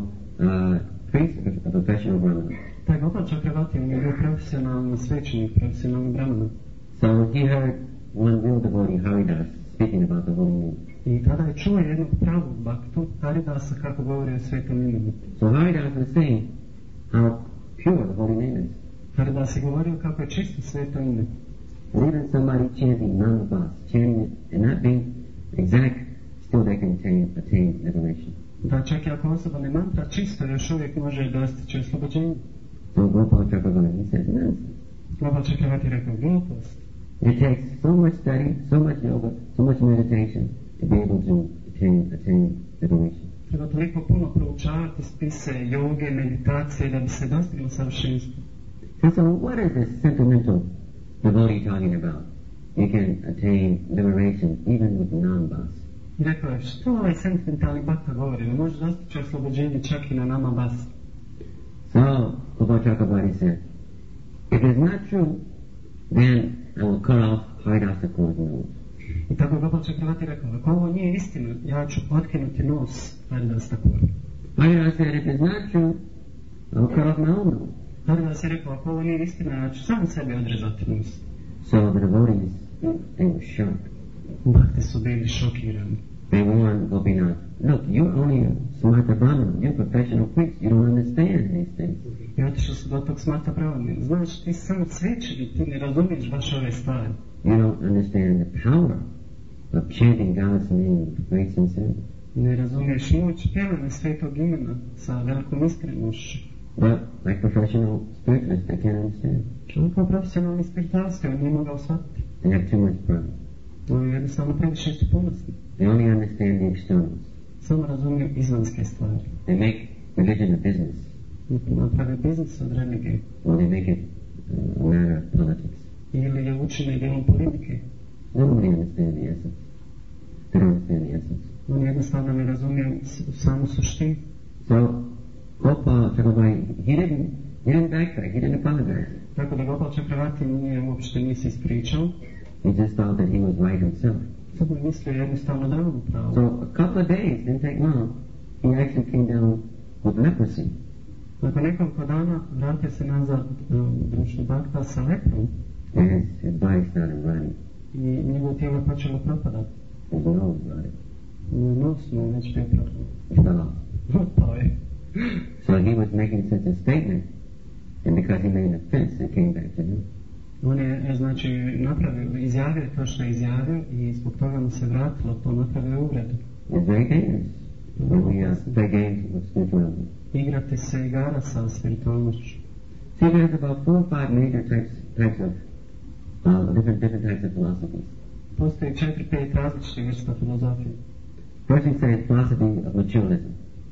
priest, a professional brahmana. Taj Gopal Chakravarti on je bio profesionalni svećenik, profesionalni brahmana. So he heard one real devotee, Haridas, speaking about the holy name. I tada je čuo jednog pravog baktu, Haridasa, kako govori o svetom imenu. So Haridas was saying how pure the holy name is. Haridas je govorio kako je čisto sveto ime. And even somebody chanting Namabas, chanting it and not being exact, still they can attain liberation. Da čak i ako osoba ne mantra čisto, još uvijek može dostići oslobođenje. So Gopal Chakravarti, he says, nonsense. Gopal Chakravarti rekao, glupost. It takes so much study, so much yoga, so much meditation to be able to attain liberation. Treba toliko puno proučavati spise, joge, meditacije da bi se dostiglo savršenstvo. So what is this sentimental devotee talking about? You can attain liberation even with non-bas. I rekao je, što ovaj sentimentalni bakta govori, da može dostići oslobođenje čak i na nama bas. So, Gopal Chakravarti said, if it's not true, then I will cut off Haridas Thakur's nose. I tako je Gopal Chakravarti rekao, ako ovo nije istina, ja ću otkinuti nos Haridas Thakura. Haridas said, if it's not true, I will cut off my own nose. Haridas je rekao, ako ovo nije istina, ja ću sam sebi odrezati nos. So the devotees, they were shocked. Bakti su bili šokirani. They warned Gopinath, look, you're only a smarta brahmana, you're a professional priest, you don't understand these things. I otišli su do tog smata pravome. Znaš, ti samo svećenik, ti ne razumiješ baš ove stvari. You don't understand the power of chanting God's name with great sincerity. Ne razumiješ moć pjevanja svetog imena sa velikom iskrenošću. But like professional spiritualists, they can't understand. On kao profesionalni spiritualski, on nije mogao shvatiti. They have too much pride. On je jednostavno previše su ponosni. They only understand the externals. Samo razumiju izvanske stvari. They make religion a business, Naprave biznis od religije. or they make it a matter of politics. Ili je učine dijelom politike. Nobody understands the essence. They don't understand the essence. On jednostavno ne razumije samu suštinu. So, Gopal Chakravarti, he didn't backtrack, he didn't apologize. Tako da Gopal Chakravarti uopšte se ispričao. He just thought that he was right himself. Samo je mislio jednostavno da on pravo. So, a couple of days, didn't take long, he actually came down with leprosy. Nakon nekoliko dana vratio se nazad društvo Bhakta sa leprom And his body started rotting. i njegovo tijelo je počelo propadati. His nose rotted. Nos mu je već bio propao. He fell off. Otpao je. So he was making such a statement, and because he made an offense, it came back to him. On je, znači, izjavio to što je izjavio i zbog toga mu se vratilo, to napravio uvredu. It's very dangerous when we play games with spirituality. Igrati se igara sa spiritualnošću. See, there's about 4 or 5 major types of different types of philosophies. Postoji 4-5 različitih vrsta filozofije. First we say philosophy of materialism.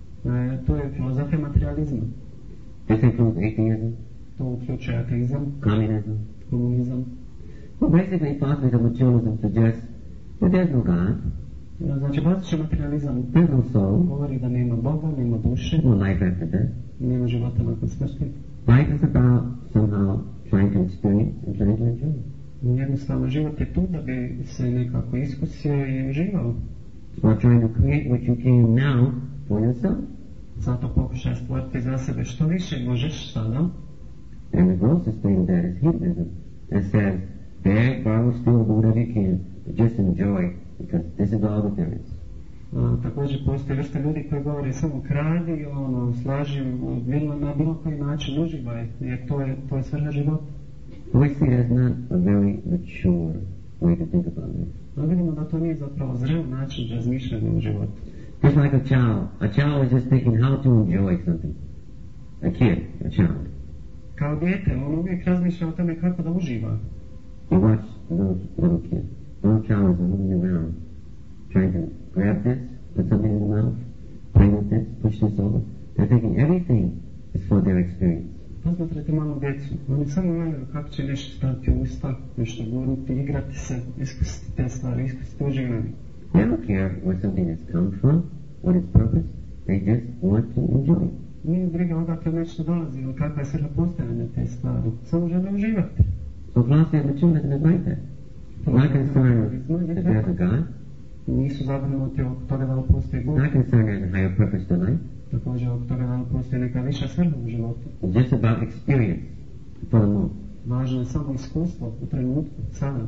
To je filozofija materializma. This includes atheism, To uključuje ateizam, communism. komunizam. Well, basically, philosophy of materialism suggests that there's no God, Znači, bazični materializam there's no soul, govori da nema Boga, nema duše, no life after death. nema života nakon smrti. Life is about somehow trying to experience and trying to enjoy. Jednostavno, život je tu da bi se nekako iskusio i uživao. It's about trying to create what you can now for yourself. Zato pokušaj stvoriti za sebe što više možeš sada. And the grossest thing of that is hedonism. It says, beg, borrow, steal, do whatever you can, but just enjoy, because this is all that there is. Također postoje vrsta ljudi koji govore samo kradi, slaži na bilo koji način uživaj, jer to je svrha života. We see that's not a very mature way to think about it. No, vidimo da to nije zapravo zreo način razmišljanja u životu. Just like a child. A child is just thinking how to enjoy something. A kid, a child. Kao dijete, on uvijek razmišlja o tome kako da uživa. You watch a little kid. Little child is moving around, trying to grab this, put something in the mouth, play with this, push this over. They're thinking everything is for their experience. Posmatrajte malo djecu. Oni samo gledaju kako će nešto staviti u usta, nešto gurnuti, igrati se, iskusiti te stvari, iskusiti uživanje. They don't care where something has come from, what its purpose. They just want to enjoy it. Nije briga odakle nešto dolazi, ili kakva je svrha postojanja te stvari. Samo žele uživati. So philosophy of materialism is like that. Not concerned if there's a God. Nisu zabrinuti oko toga da li postoji Bog. Not concerned there's a higher purpose to life. Također oko toga da li postoji neka viša svrha u životu. It's just about experience for the moment. Važno je samo iskustvo u trenutku, sada.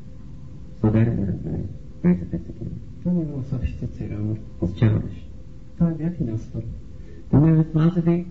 So that is not very sophisticated. To nije bilo sofisticirano. It's childish. To je djetinjasto. Then there is philosophy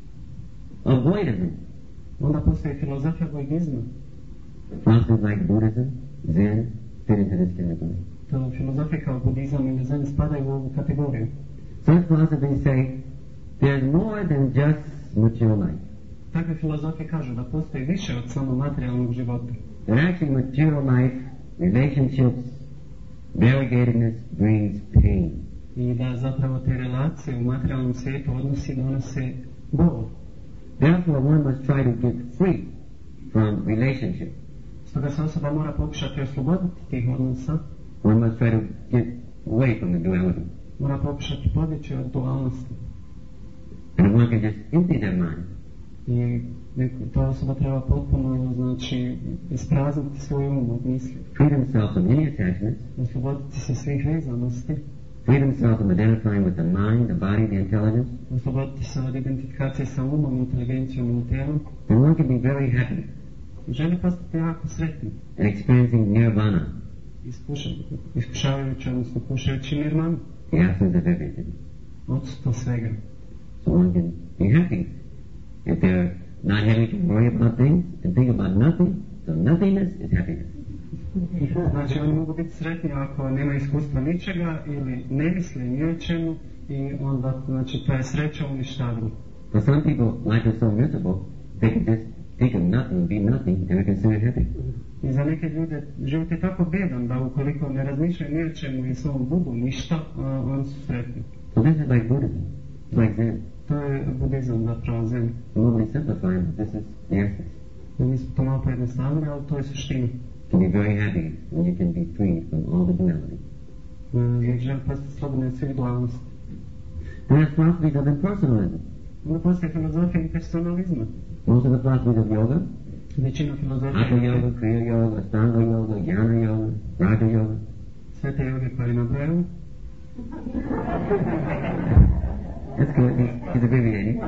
of voidism. Onda postoji filozofija voidizma. Philosophies like Buddhism, Zen fit into this category. To filozofije kao budizam ili zen spadaju u ovu kategoriju. Such philosophies say there's more than just material life. Takve filozofije kažu da postoji više od samo materijalnog života. That actually material life, relationships, variegatedness brings pain. I da zapravo te relacije u materijalnom svijetu odnosi donose bol. Therefore, one must try to get free from relationship. Stoga se osoba mora pokušati osloboditi tih odnosa. One must try to get away from the duality. Mora pokušati pobjeći od dualnosti. And one can just empty their mind. I ta osoba treba potpuno, znači, isprazniti svoj um od misli. Free themselves from any attachments. Osloboditi se svih vezanosti. Free themselves from identifying with the mind, the body, the intelligence. Osloboditi se od identifikacije sa umom, inteligencijom i tijelom. And one can be very happy. Želi postati jako sretni. And experiencing nirvana. Iskušavajući, odnosno kušajući nirvanu. The absence of everything. Odsustvo svega. So one can be happy. If they're not having to worry about things and think about nothing, so nothingness is happiness. Znači oni mogu biti sretni ako nema iskustva ničega ili ne misle ni o čemu i onda, znači, to je sreća uništavanja. For some people, life is so miserable, they can just think of nothing, be nothing, and are considered happy. I za neke ljude život je tako bedan da ukoliko ne razmišljaju ni o čemu i samo budu ništa, oni su sretni. So this is like Buddhism. It's like Zen. To je budizam, zapravo zen. Normally simplifying, but this is the essence. Mi smo to malo pojednostavili, ali to je suština. You can be very happy when you can be free from all the duality. Želi postati slobodni od svih dualnosti. There's philosophies of impersonalism. Onda postoje filozofija impersonalizma. Most of the philosophies of yoga, Većina filozofija Hatha yoga, Kriya yoga, Astanga yoga, Jnana yoga, Raja yoga. sve te joge koje nabraju. That's good. He's abbreviating.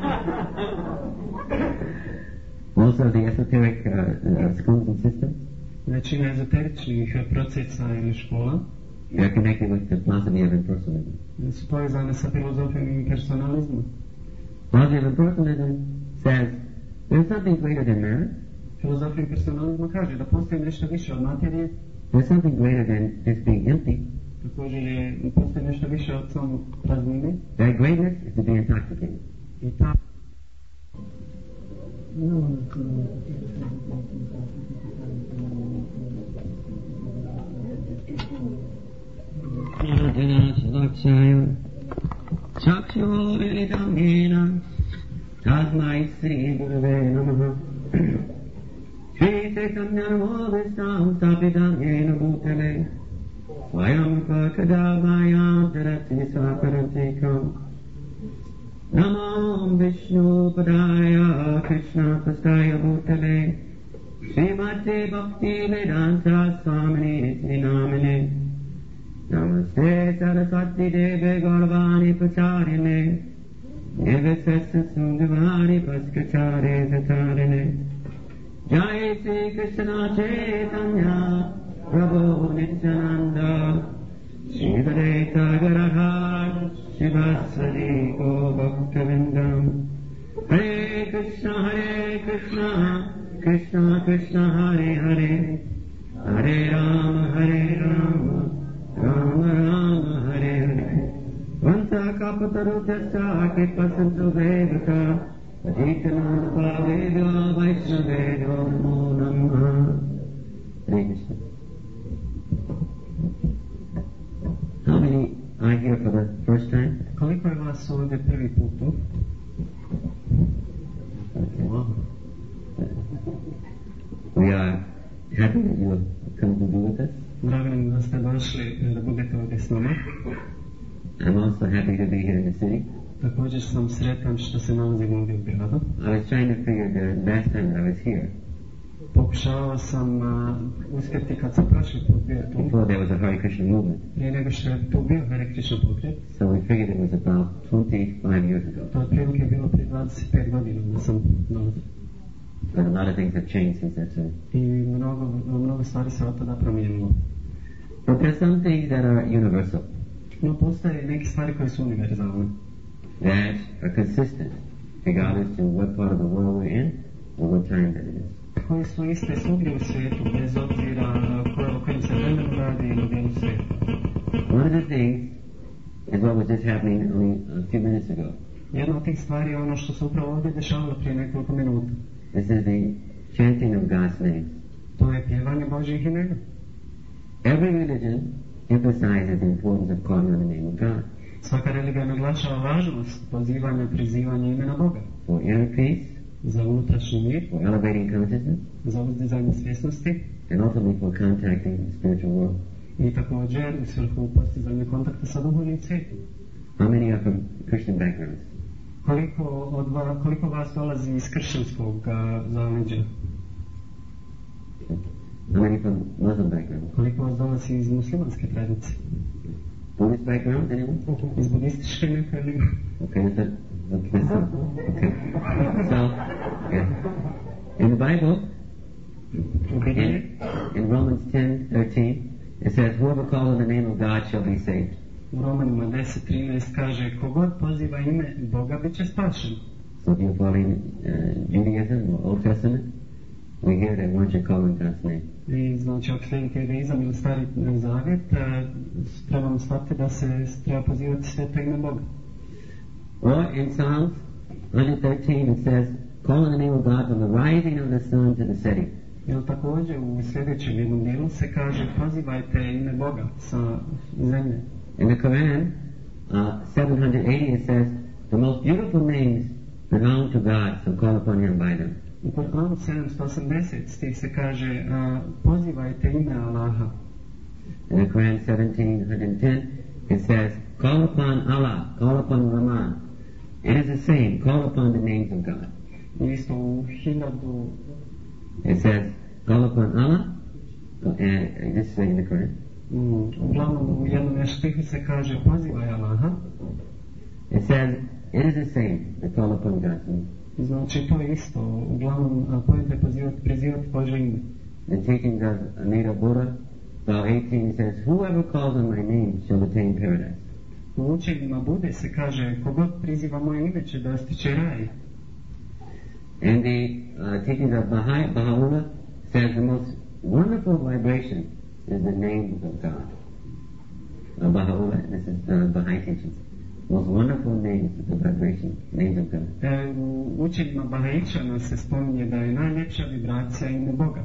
Also, the esoteric schools and systems. Većina ezoteričnih procesa ili škola They're connected with the philosophy of impersonalism. su povezane sa filozofijom impersonalizma. Philosophy of impersonalism says there's something greater than matter. Filozofija impersonalizma kaže da postoji nešto više od materije, There's something greater than just being empty. također postoji nešto više od samo praznine That greatness is to be intoxicated. i ta Tasmai Sri Gurave Namaha Sri Chaitanya Namo Stapidam Yena Bhutale Swayam Pakadamayam Jarati Swaparantikam Namo Vishnu Padaya Krishna Pastaya Bhutale Srimati Bhakti Vedanta Swamini Niti Namine Namaste Saraswati Deve Gauravani Pacharine Nivasasa Sundhavani Paskachare Satarine Jai Sri Krishna Chaitanya Prabhu Nityananda Shivadeta Garahar Shivasadi Go Bhaktavindam Hare Krishna Krishna Krishna Hare Hare Hare Rama Rama Rama Hare Hare Vanta Kapataru Jasta Kipasantu Vedaka Aditananda Bhaveda Vaishnaveda Namo Namaha Hare Krishna. How many are here for the first time? koliko je vas ovdje prvi put tu? Okay. We are happy that you have come to be with us. Drago nam da ste došli da budete ovdje s nama. I'm also happy to be here in the city. Također sam sretan što se nalazim ovdje u gradu. I was trying to figure the last time that I was here. Pokušavao sam uspjeti kad sam prošli put bio tu. Before there was a Hare Krishna movement. Prije nego što je tu bio Hare Krishna pokret. So we figured it was about 25 years ago. To otprilike bilo prije 25 godina da sam dolazio. But a lot of things have changed since that time. I mnogo stvari se od tada promijenilo. But there's some things that are universal. No postoje neke stvari koje su univerzalne. That are consistent, regardless to what part of the world we're in or what time that it is. Koje su iste svugdje u svijetu, bez obzira o kojem se vremenu radi ili dijelu svijeta. One of the things is what was just happening only a few minutes ago. Jedna od tih stvari je ono što se upravo ovdje dešavalo prije nekoliko minuta. This is the chanting of God's name. To je pjevanje Božjih imena. Every religion emphasizes the importance of calling on the name of God. Svaka religija naglašava važnost pozivanja i prizivanja imena Boga. For inner peace, Za unutrašnji mir, for elevating consciousness, za uzdizanje svjesnosti and ultimately for contacting the spiritual world. i također u svrhu postizanja kontakta sa duhovnim svijetom. How many are from Christian backgrounds? Koliko vas dolazi iz kršćanskog zaleđa? How many from Muslim background? Koliko vas dolazi iz muslimanske tradicije? Buddhist background, anyone? Iz budističke neke ili... Okay, that's okay. So, yeah. In the Bible, in Romans 10:13, it says, "Whoever calls on the name of God shall be saved." U Romanima 10:13 kaže, kogod poziva ime Boga bit će spašen. So if you're following Judaism or Old Testament, we hear that one should call on God's name. I znači, ako slijedite judaizam ili stari zavjet, trebamo shvatiti da se treba pozivati sveto ime Boga. Or in Psalms 113 it says, "Call on the name of God from the rising of the sun to the setting." Jer također u sljedećem jednom dijelu se kaže, pozivajte ime Boga sa zemlje. In the Quran, 780 it says, "The most beautiful names belong to God, so call upon Him by them." U Koranu 780 stih se kaže, pozivajte ime Allaha. In the Quran 1710 it says, "Call upon Allah, call upon Rahman." It is the same, call upon the names of God. Isto u 1000 It says, call upon Allah, and this is in the Quran. uglavnom u jednom stihu se kaže, pozivaj Allaha. It says, it is the same to call upon God's name. Znači, to je isto. Uglavnom, poenta je prizivati Božje ime. The teachings of Amida Buddha, about 18, says, whoever calls on my name shall attain paradise. U učenjima Bude se kaže, kogod priziva moje ime će dostići raj. And the teachings of Baha'u'llah says the most wonderful vibration is the name of God. Baha'u'llah, this is Baha'i teachings. Most wonderful names is the vibration, names of God. U učenjima Bahaičana se spominje da je najljepša vibracija ime Boga.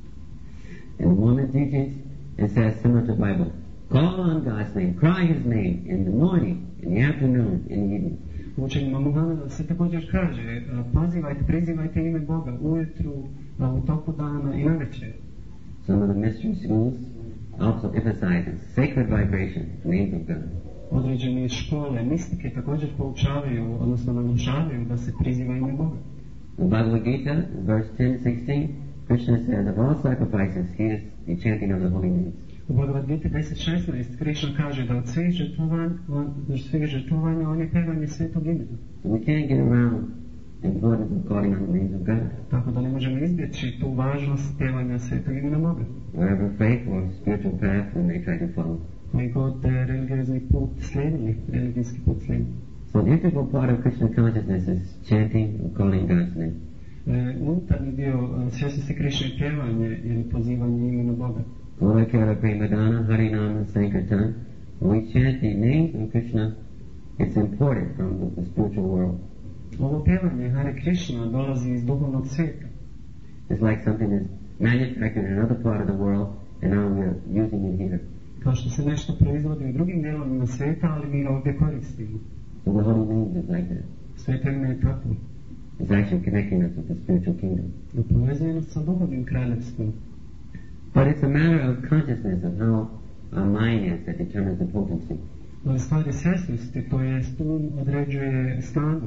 In the Mormon teachings, it says similar to the Bible, call on God's name, cry His name in the morning, in the afternoon, in the evening. U učenjima Muhameda se također kaže, prizivajte ime Boga ujutru, u toku dana i navečer. Some of the mystery schools also emphasize sacred vibration, names of God. Određene škole, mistike također poučavaju, odnosno naglašavaju da se priziva ime Boga. In Bhagavad Gita, verse 10-16, Krishna says, of all sacrifices, he is the champion of the holy names. U Bhagavad Gita 10.16 Krishna kaže da od svih žrtvovanja on je pevanje svetog imena. So we can't get around the importance of calling on the names of God. Tako da ne možemo izbjeći tu važnost pevanja svetog imena Boga. Wherever faith or spiritual path we may try to follow. Koji god religiozni put slijedili, religijski put slijedili. So the integral part of Krishna consciousness is chanting or calling God's name. Unutarnji dio svjesnosti Krišne pjevanje ili pozivanje imena Boga. Gaurakara Premadana Harinama Sankirtan. When we chant the names of Krishna, it's imported from the spiritual world. Ovo pjevanje Hare Krishna dolazi iz duhovnog svijeta. It's like something that's manufactured in another part of the world and now we're using it here. Kao što se nešto proizvodi u drugim dijelovima svijeta, ali mi ovdje koristimo. So the holy names is like that. Sveto ime je tako. It's actually connecting us with the spiritual kingdom. Povezuje nas sa duhovnim kraljevstvom. But it's a matter of consciousness of how our mind is that determines the potency. Ali stvar je svjesnosti, to jest određuje snagu.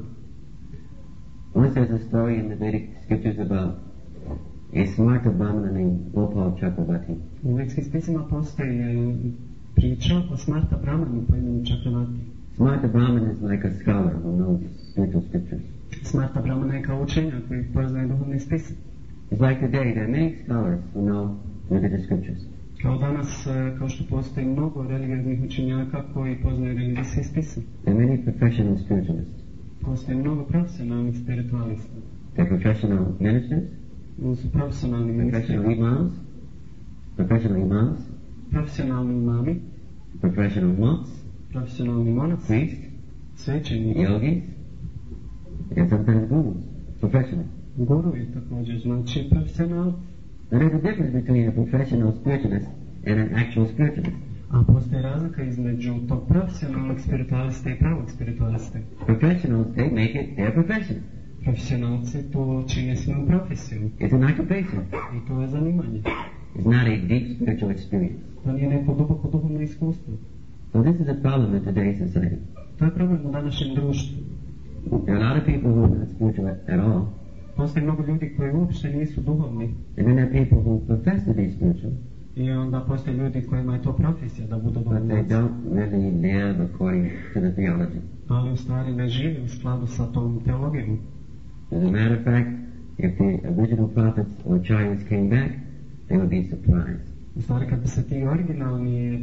Once there's a story in the Vedic scriptures about a smart Brahmana named Gopal Chakravarti. U vedskim spisima postoji priča o smarta Brahmanu po imenu Chakravarti. Smarta Brahman is like a scholar who knows spiritual scriptures. Smarta Brahmana je kao učenjak koji poznaje duhovne spise. It's like today, there are many scholars who know religious scriptures. Kao danas, kao što postoji mnogo religioznih učenjaka koji poznaju religijske spise. There are many professional spiritualists. Postoji mnogo profesionalnih spiritualista. There are professional ministers. Oni su profesionalni ministri. Professional imams. Profesionalni imami. Professional monks. Profesionalni monaci. Priests. Svećenici. Yogis. And sometimes gurus. Professional. Guru je također, znači profesional. There is a difference between a professional spiritualist and an actual spiritualist. A postoji razlika između tog profesionalnog spiritualista i pravog spiritualista. Professionals, they make it their profession. Profesionalci to čine svojom profesijom. It's an occupation. I to je zanimanje. It's not a deep spiritual experience. To nije neko duboko duhovno iskustvo. So this is a problem in today's society. To je problem u današnjem društvu. There are a lot of people who are not spiritual at all. Postoji mnogo ljudi koji uopšte nisu duhovni. And then there are people who profess to be spiritual. I onda postoje ljudi kojima je to profesija da budu But they duhovnici. don't really live according to the theology. Ali u stvari ne žive u skladu sa tom teologijom. As a matter of fact, if the original prophets or acharyas came back, they would be surprised. U stvari kad bi se ti originalni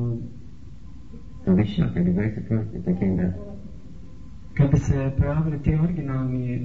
They'd be shocked. They'd be very surprised if they came back. kad bi se pojavili ti originalni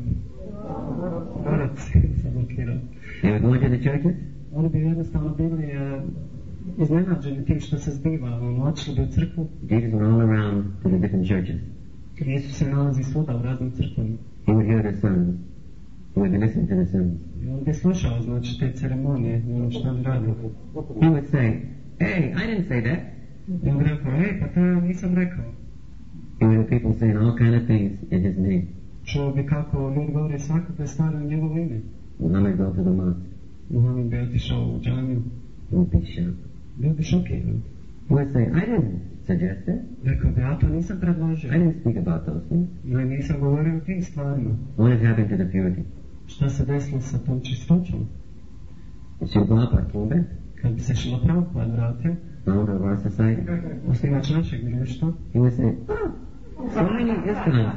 proroci, sam blokirao. They would go into the churches. Oni bi jednostavno bili iznenađeni tim što se zbiva. Otišli bi u crkvu. Jesus went all around to the different churches. Isus se nalazi svuda u raznim crkvama. He would hear the sermons. He would listen to the sermons. I on bi slušao, znači, te ceremonije, ono što on radi. He would say, "Hey, I didn't say that." I on bi rekao, pa to ja nisam rekao. He would hear people saying all kind of things in his name. Čuo bi kako ljudi govore svakakve stvari u njegovo ime. Muhammad go to the mosque. Muhammed bi otišao u džamiju. He would be shocked. Bio bi šokiran. He would say, "I didn't suggest that. Rekao bi, ja to nisam predložio. I didn't speak about those things. Ja nisam govorio o tim stvarima. What has happened to the purity?" Šta se desilo sa tom čistoćom? Srila Prabhupada came back, Kad bi se Srila Prabhupada vratio, founder of our society. osnivač našeg društva, He would say, "Oh, So many ISKCONs.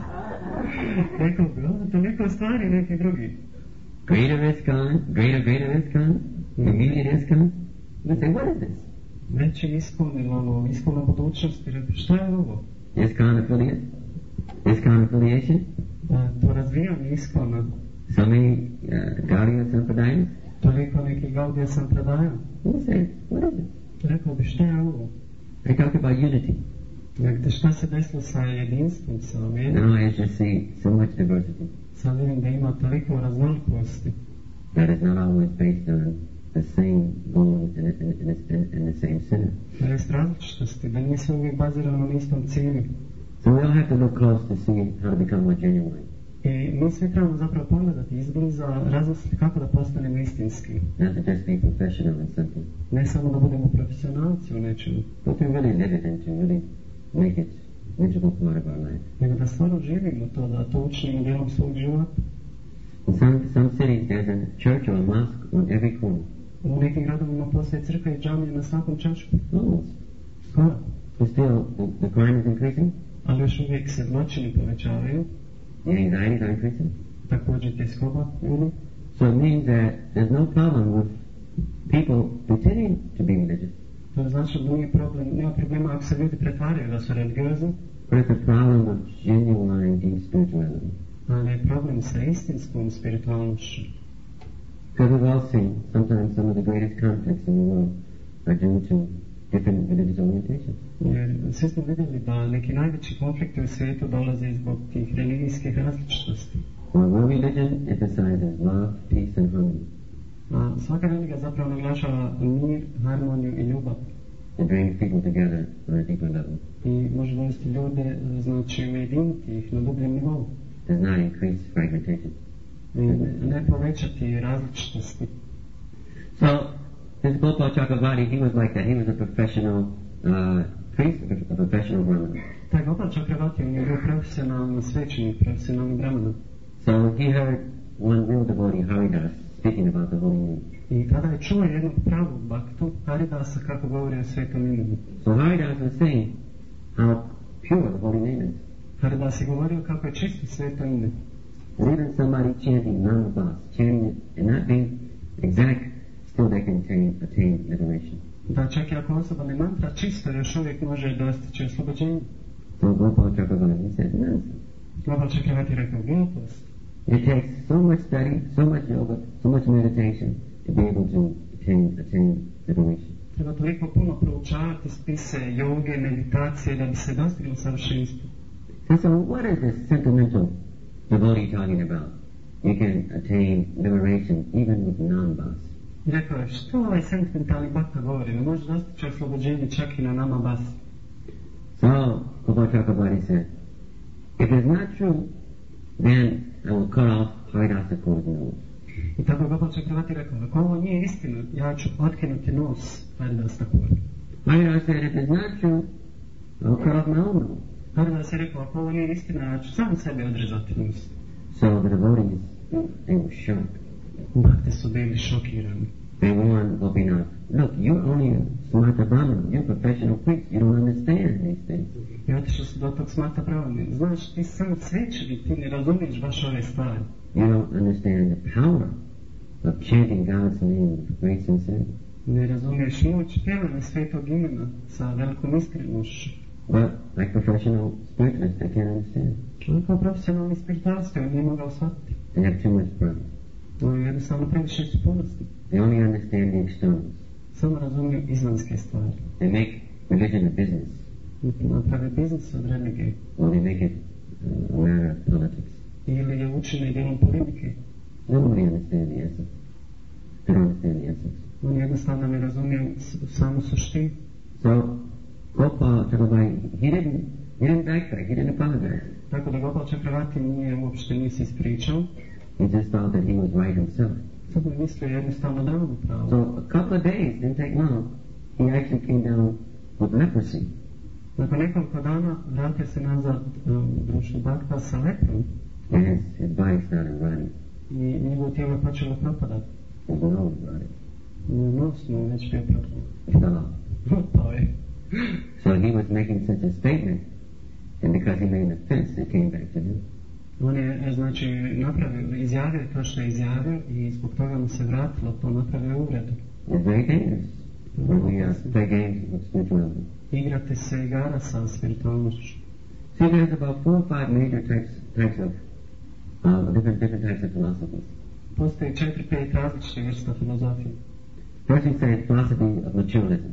Rekao bi, toliko stvari neki drugi. Greater ISKCON, greater ISKCON, immediate ISKCON. You say, what is this? Veći iskon ili ono, iskon na budućnosti. Rekao, šta je ovo? ISKCON affiliate? ISKCON affiliation? To razvijanje iskona. So many Gaudiya Sampradayas? Toliko nekih Gaudija Sampradaja. You say, what is it? Rekao bi, šta je ovo? I talk about unity. Dakle, šta se desilo sa jedinstvom, sa vjerom? Now I just see so much diversity. Sad vidim da ima toliko raznolikosti. That is not always based on the same goal and the same center. Da je različitosti, da nije sve uvijek bazirano na istom cilju. So we all have to look close to see how to become more genuine. I mi svi trebamo zapravo pogledati izbliza, razmisliti kako da postanemo istinski. Not to just be professional in something, Ne samo da budemo profesionalci u nečemu, but to really live it and to really make it an integral part of our life. nego da stvarno živimo to, da to učinimo dijelom svog života. In some cities there's a church or a mosque on every corner. U nekim gradovima postoje crkva i džamija na svakom čašku. Almost. Skoro. But still, the crime is increasing, Ali još uvijek se zločini povećavaju, the anxieties are increasing. također tjeskoba ljudi. So it means that there's no problem with people pretending to be religious, To znači da nema problema ako se ljudi pretvaraju da su religiozni, but it's a problem with genuine deep spirituality. ali je problem sa istinskom spiritualnošću. Because we've all seen sometimes some of the greatest conflicts in the world are due to different religious orientations. Jer svi smo vidjeli da neki najveći konflikti u svijetu dolaze zbog tih religijskih različitosti. One religion emphasizes love, peace, and harmony. A svaka religija zapravo naglašava mir, harmoniju i ljubav. It brings people together on a deeper level. I može dovesti ljude, znači ujediniti ih na dubljem nivou. Does not increase fragmentation. I ne povećati različitosti. So, this Gopal Chakravarti, he was like that. He was a professional priest, a professional brahmana. Taj Gopal Chakravarti on je bio profesionalni svećenik, profesionalni brahmana. So he heard one real devotee, Haridas, speaking about the holy name. I tada je čuo jednog pravog baktu, Haridasa, kako govori o svetom imenu. So Haridas was saying how pure the holy name is. Haridas je govorio kako je čisto sveto ime. And even somebody chanting Namabas, chanting it and not being exact, still they can attain liberation. Da čak i ako osoba ne mantra čisto, još uvijek može dostići oslobođenje. So Gopal Chakravarti, he said, nonsense. Gopal Chakravarti rekao, glupost. It takes so much study, so much yoga, so much meditation to be able to attain liberation. Treba toliko puno proučavati spise, joge, meditacije da bi se dostiglo savršenstvo. So what is this sentimental devotee talking about? You can attain liberation even with non-bas. I rekao je, što ovaj sentimentalni bakta govori? Ne može dostići oslobođenje čak i na nama basi. So Gopal Chakravarti said, if it's not true, then I will cut off Haridasa Kaur's nose. I tako je Gopal Chakravarti rekao, ako ovo nije istina, ja ću otkinuti nos Haridasa Kaur. Haridas said, if it's not true, I will cut off my own nose. Haridas je rekao, ako ovo nije istina, ja ću sam sebi odrezati nos. So the devotees, they were shocked. Bakte su bili šokirani. They warned Gopinath, look, you're only a smarta brahmana, you're a professional priest, you don't understand these things. I otišli su do tog smarta pravne. Znaš, ti sam svećenik, ti ne razumiješ baš ove stvari. You don't understand the power of chanting God's name with great sincerity. Ne razumiješ moć pjevanja svetog imena sa velikom iskrenošću. But like professional spiritualists, they can't understand. Ali kao profesionalni spiritualiste, on nije mogao shvatiti. They have too much pride. On je jednostavno previše ispunosti. They only understand the externals. Samo razumiju izvanjske stvari. They make religion a business, Naprave biznis od religije. or they make it a matter of politics. Ili je učine dijelom politike. Nobody understands the essence. They don't understand the essence. On jednostavno ne razumiju samu suštinu. So Gopal Chakravarti, he didn't backtrack, he didn't apologize. Tako da Gopal Chakravarti nije se ispričao. He just thought that he was right himself. Samo je mislio jednostavno da on pravo. So a couple of days, didn't take long, he actually came down with leprosy. Nakon nekoliko dana vratio se nazad u društvu bakta sa leprom And his body started rotting. i njegovo tijelo je počelo propadati. His nose rotted. Nos mu je već bio propadan. It fell off. Otpao je. So he was making such a statement And because he made an offense, it came back to him. On je, znači, izjavio to što je izjavio i zbog toga mu se vratilo, to napravio uvredu. It's very dangerous when we play games with spirituality. Igrate se igara sa spiritualnošću. See, there's about 4 or 5 major types of different types of philosophies. Postoji 4-5 različitih vrsta filozofije. First we say philosophy of materialism.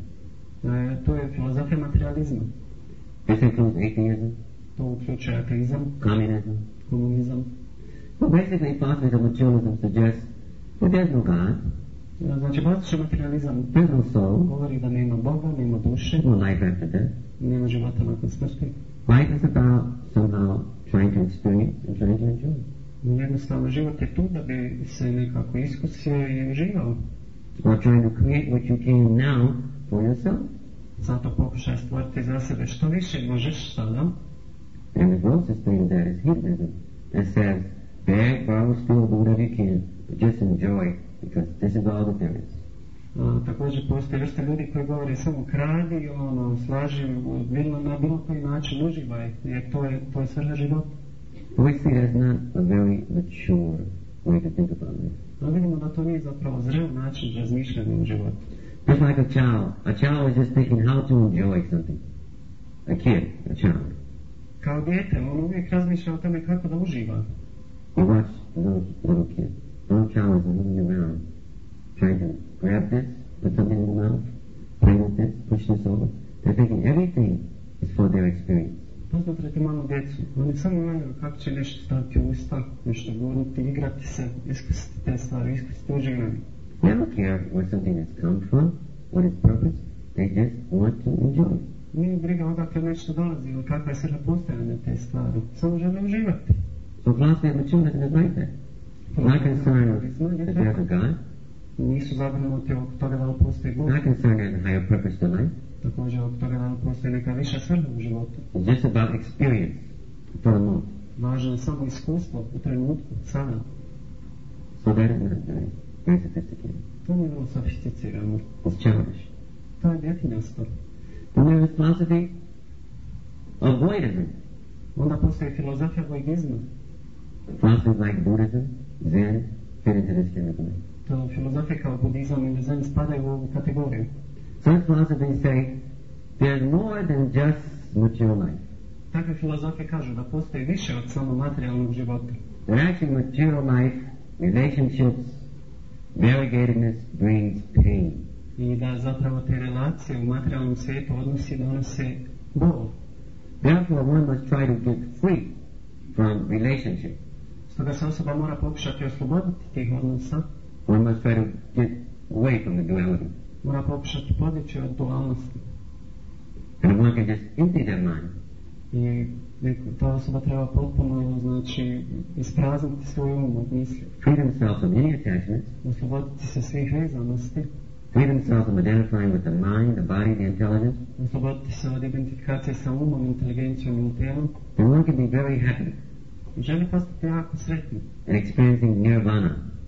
To je filozofija materializma. This includes atheism, To uključuje ateizam, communism. komunizam. So basically, philosophies of materialism suggest that there's no God, Znači, bazičan materializam there's no soul, govori da nema Boga, nema duše, no life after death. nema života nakon smrti. Life is about somehow trying to experience and trying to enjoy. Jednostavno, život je tu da bi se nekako iskusio i uživao. Or trying to create what you can now for yourself. Zato pokušaj stvoriti za sebe što više možeš sada. And the grossest thing of that is hedonism. It says, beg, borrow, steal, do whatever you can, but just enjoy it, because this is all that there is. Također postoje vrsta ljudi koji govore samo kradi, slaži, na bilo koji način uživaj, jer to je svrha života. But we see that's not a very mature way to think about it. No vidimo da to nije zapravo zreo način razmišljanja u životu. Just like a child. A child is just thinking how to enjoy something. A kid, a child. Kao dijete, on uvijek razmišlja o tome kako da uživa. You watch a little kid. The little child is running around, trying to grab this, put something in the mouth, play with this, push this over. They're thinking everything is for their experience. Posmatrajte malu djecu. Oni samo gledaju kako će nešto staviti u usta, nešto gurnuti, igrati se, iskusiti te stvari, iskusiti uživanje. They don't care where something has come from, what its purpose. They just want to enjoy. Nije briga odakle nešto dolazi ili kakva je svrha postojanja te stvari. Samo žele uživati. So philosophy of materialism is like that. Not concerned that there's a God. Nisu zabrinuti oko toga da li postoji Bog. Not concerned there's a higher purpose to life. Također oko toga da li postoji neka viša svrha u životu. It's just about experience for the moment. Važno je samo iskustvo u trenutku, sada. So that is not very sophisticated. To nije vrlo sofisticirano. It's childish. To je djetinjasto. Then there is philosophy of voidism. Onda postoji filozofija voidizma. Philosophies like Buddhism, Zen, fit into this category. To filozofije kao budizam ili zen spadaju u ovu kategoriju. Some philosophies say there's more than just material life. Takve filozofije kažu da postoji više od samo materijalnog života. That actually material life, relationships, variegatedness brings pain. I da zapravo te relacije u materijalnom svijetu odnosi donose bol. Therefore, one must try to get free from relationship. Stoga se osoba mora pokušati osloboditi tih odnosa. One must try to get away from the duality. Mora pokušati pobjeći od dualnosti. And one can just empty their mind. I ta osoba treba potpuno, znači, isprazniti svoj um od misli. Free themselves from any attachments. Osloboditi se svih vezanosti. Free themselves from identifying with the mind, the body, the intelligence. Osloboditi se od identifikacije sa umom, inteligencijom i tijelom. And one can be very happy. I želi postati jako sretni. And experiencing nirvana.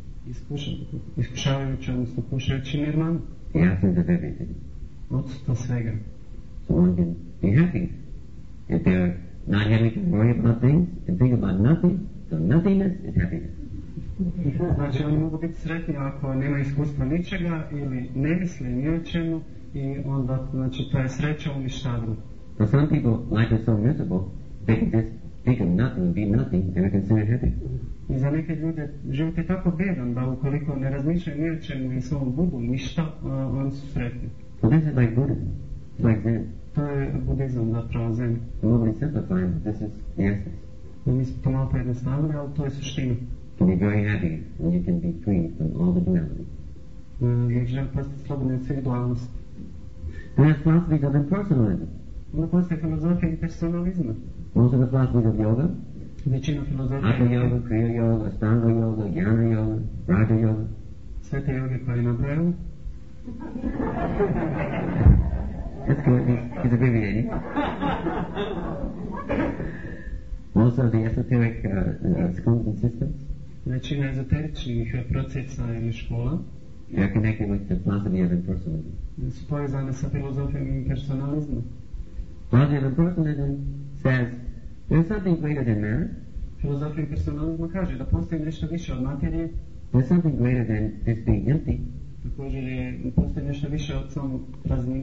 Iskušavajući, odnosno kušajući nirvanu. The absence of everything. Odsustvo svega. So one can be happy. If they're not having to worry about things and think about nothing, so nothingness is happiness. Znači oni mogu biti sretni ako nema iskustva ničega ili ne misle ni o čemu i onda, znači, to je sreća u ništavnu. For some people, life is so miserable, they can just think of nothing, be nothing, and are considered happy. I za neke ljude život je tako bedan da ukoliko ne razmišljaju ni o čemu i samo budu ništa, oni su sretni. So this is like Buddhism. It's like Zen. To je budizam, zapravo zen. I'm overly simplifying, but this is the essence. Mi smo to malo pojednostavili, ali to je suština. You can be very happy when you can be free from all the duality. Želim postati slobodni od svih dualnosti. And there's philosophies of impersonalism. Onda postoje filozofija impersonalizma. Most of the philosophies of yoga, Većina filozofija Hatha yoga, Kriya yoga, Astanga yoga, Jnana yoga, Raja yoga. sve te joge koje nabrajamo. That's good, he's abbreviating. Most of the esoteric schools and systems Većina ezoteričnih procesa ili škola are connected with the philosophy of impersonalism. su povezane sa filozofijom impersonalizma. Philosophy of impersonalism says There's something greater than matter. Filozofija impersonalizma kaže da postoji nešto više od materije, There's something greater than just being empty. također postoji nešto više od samog praznine.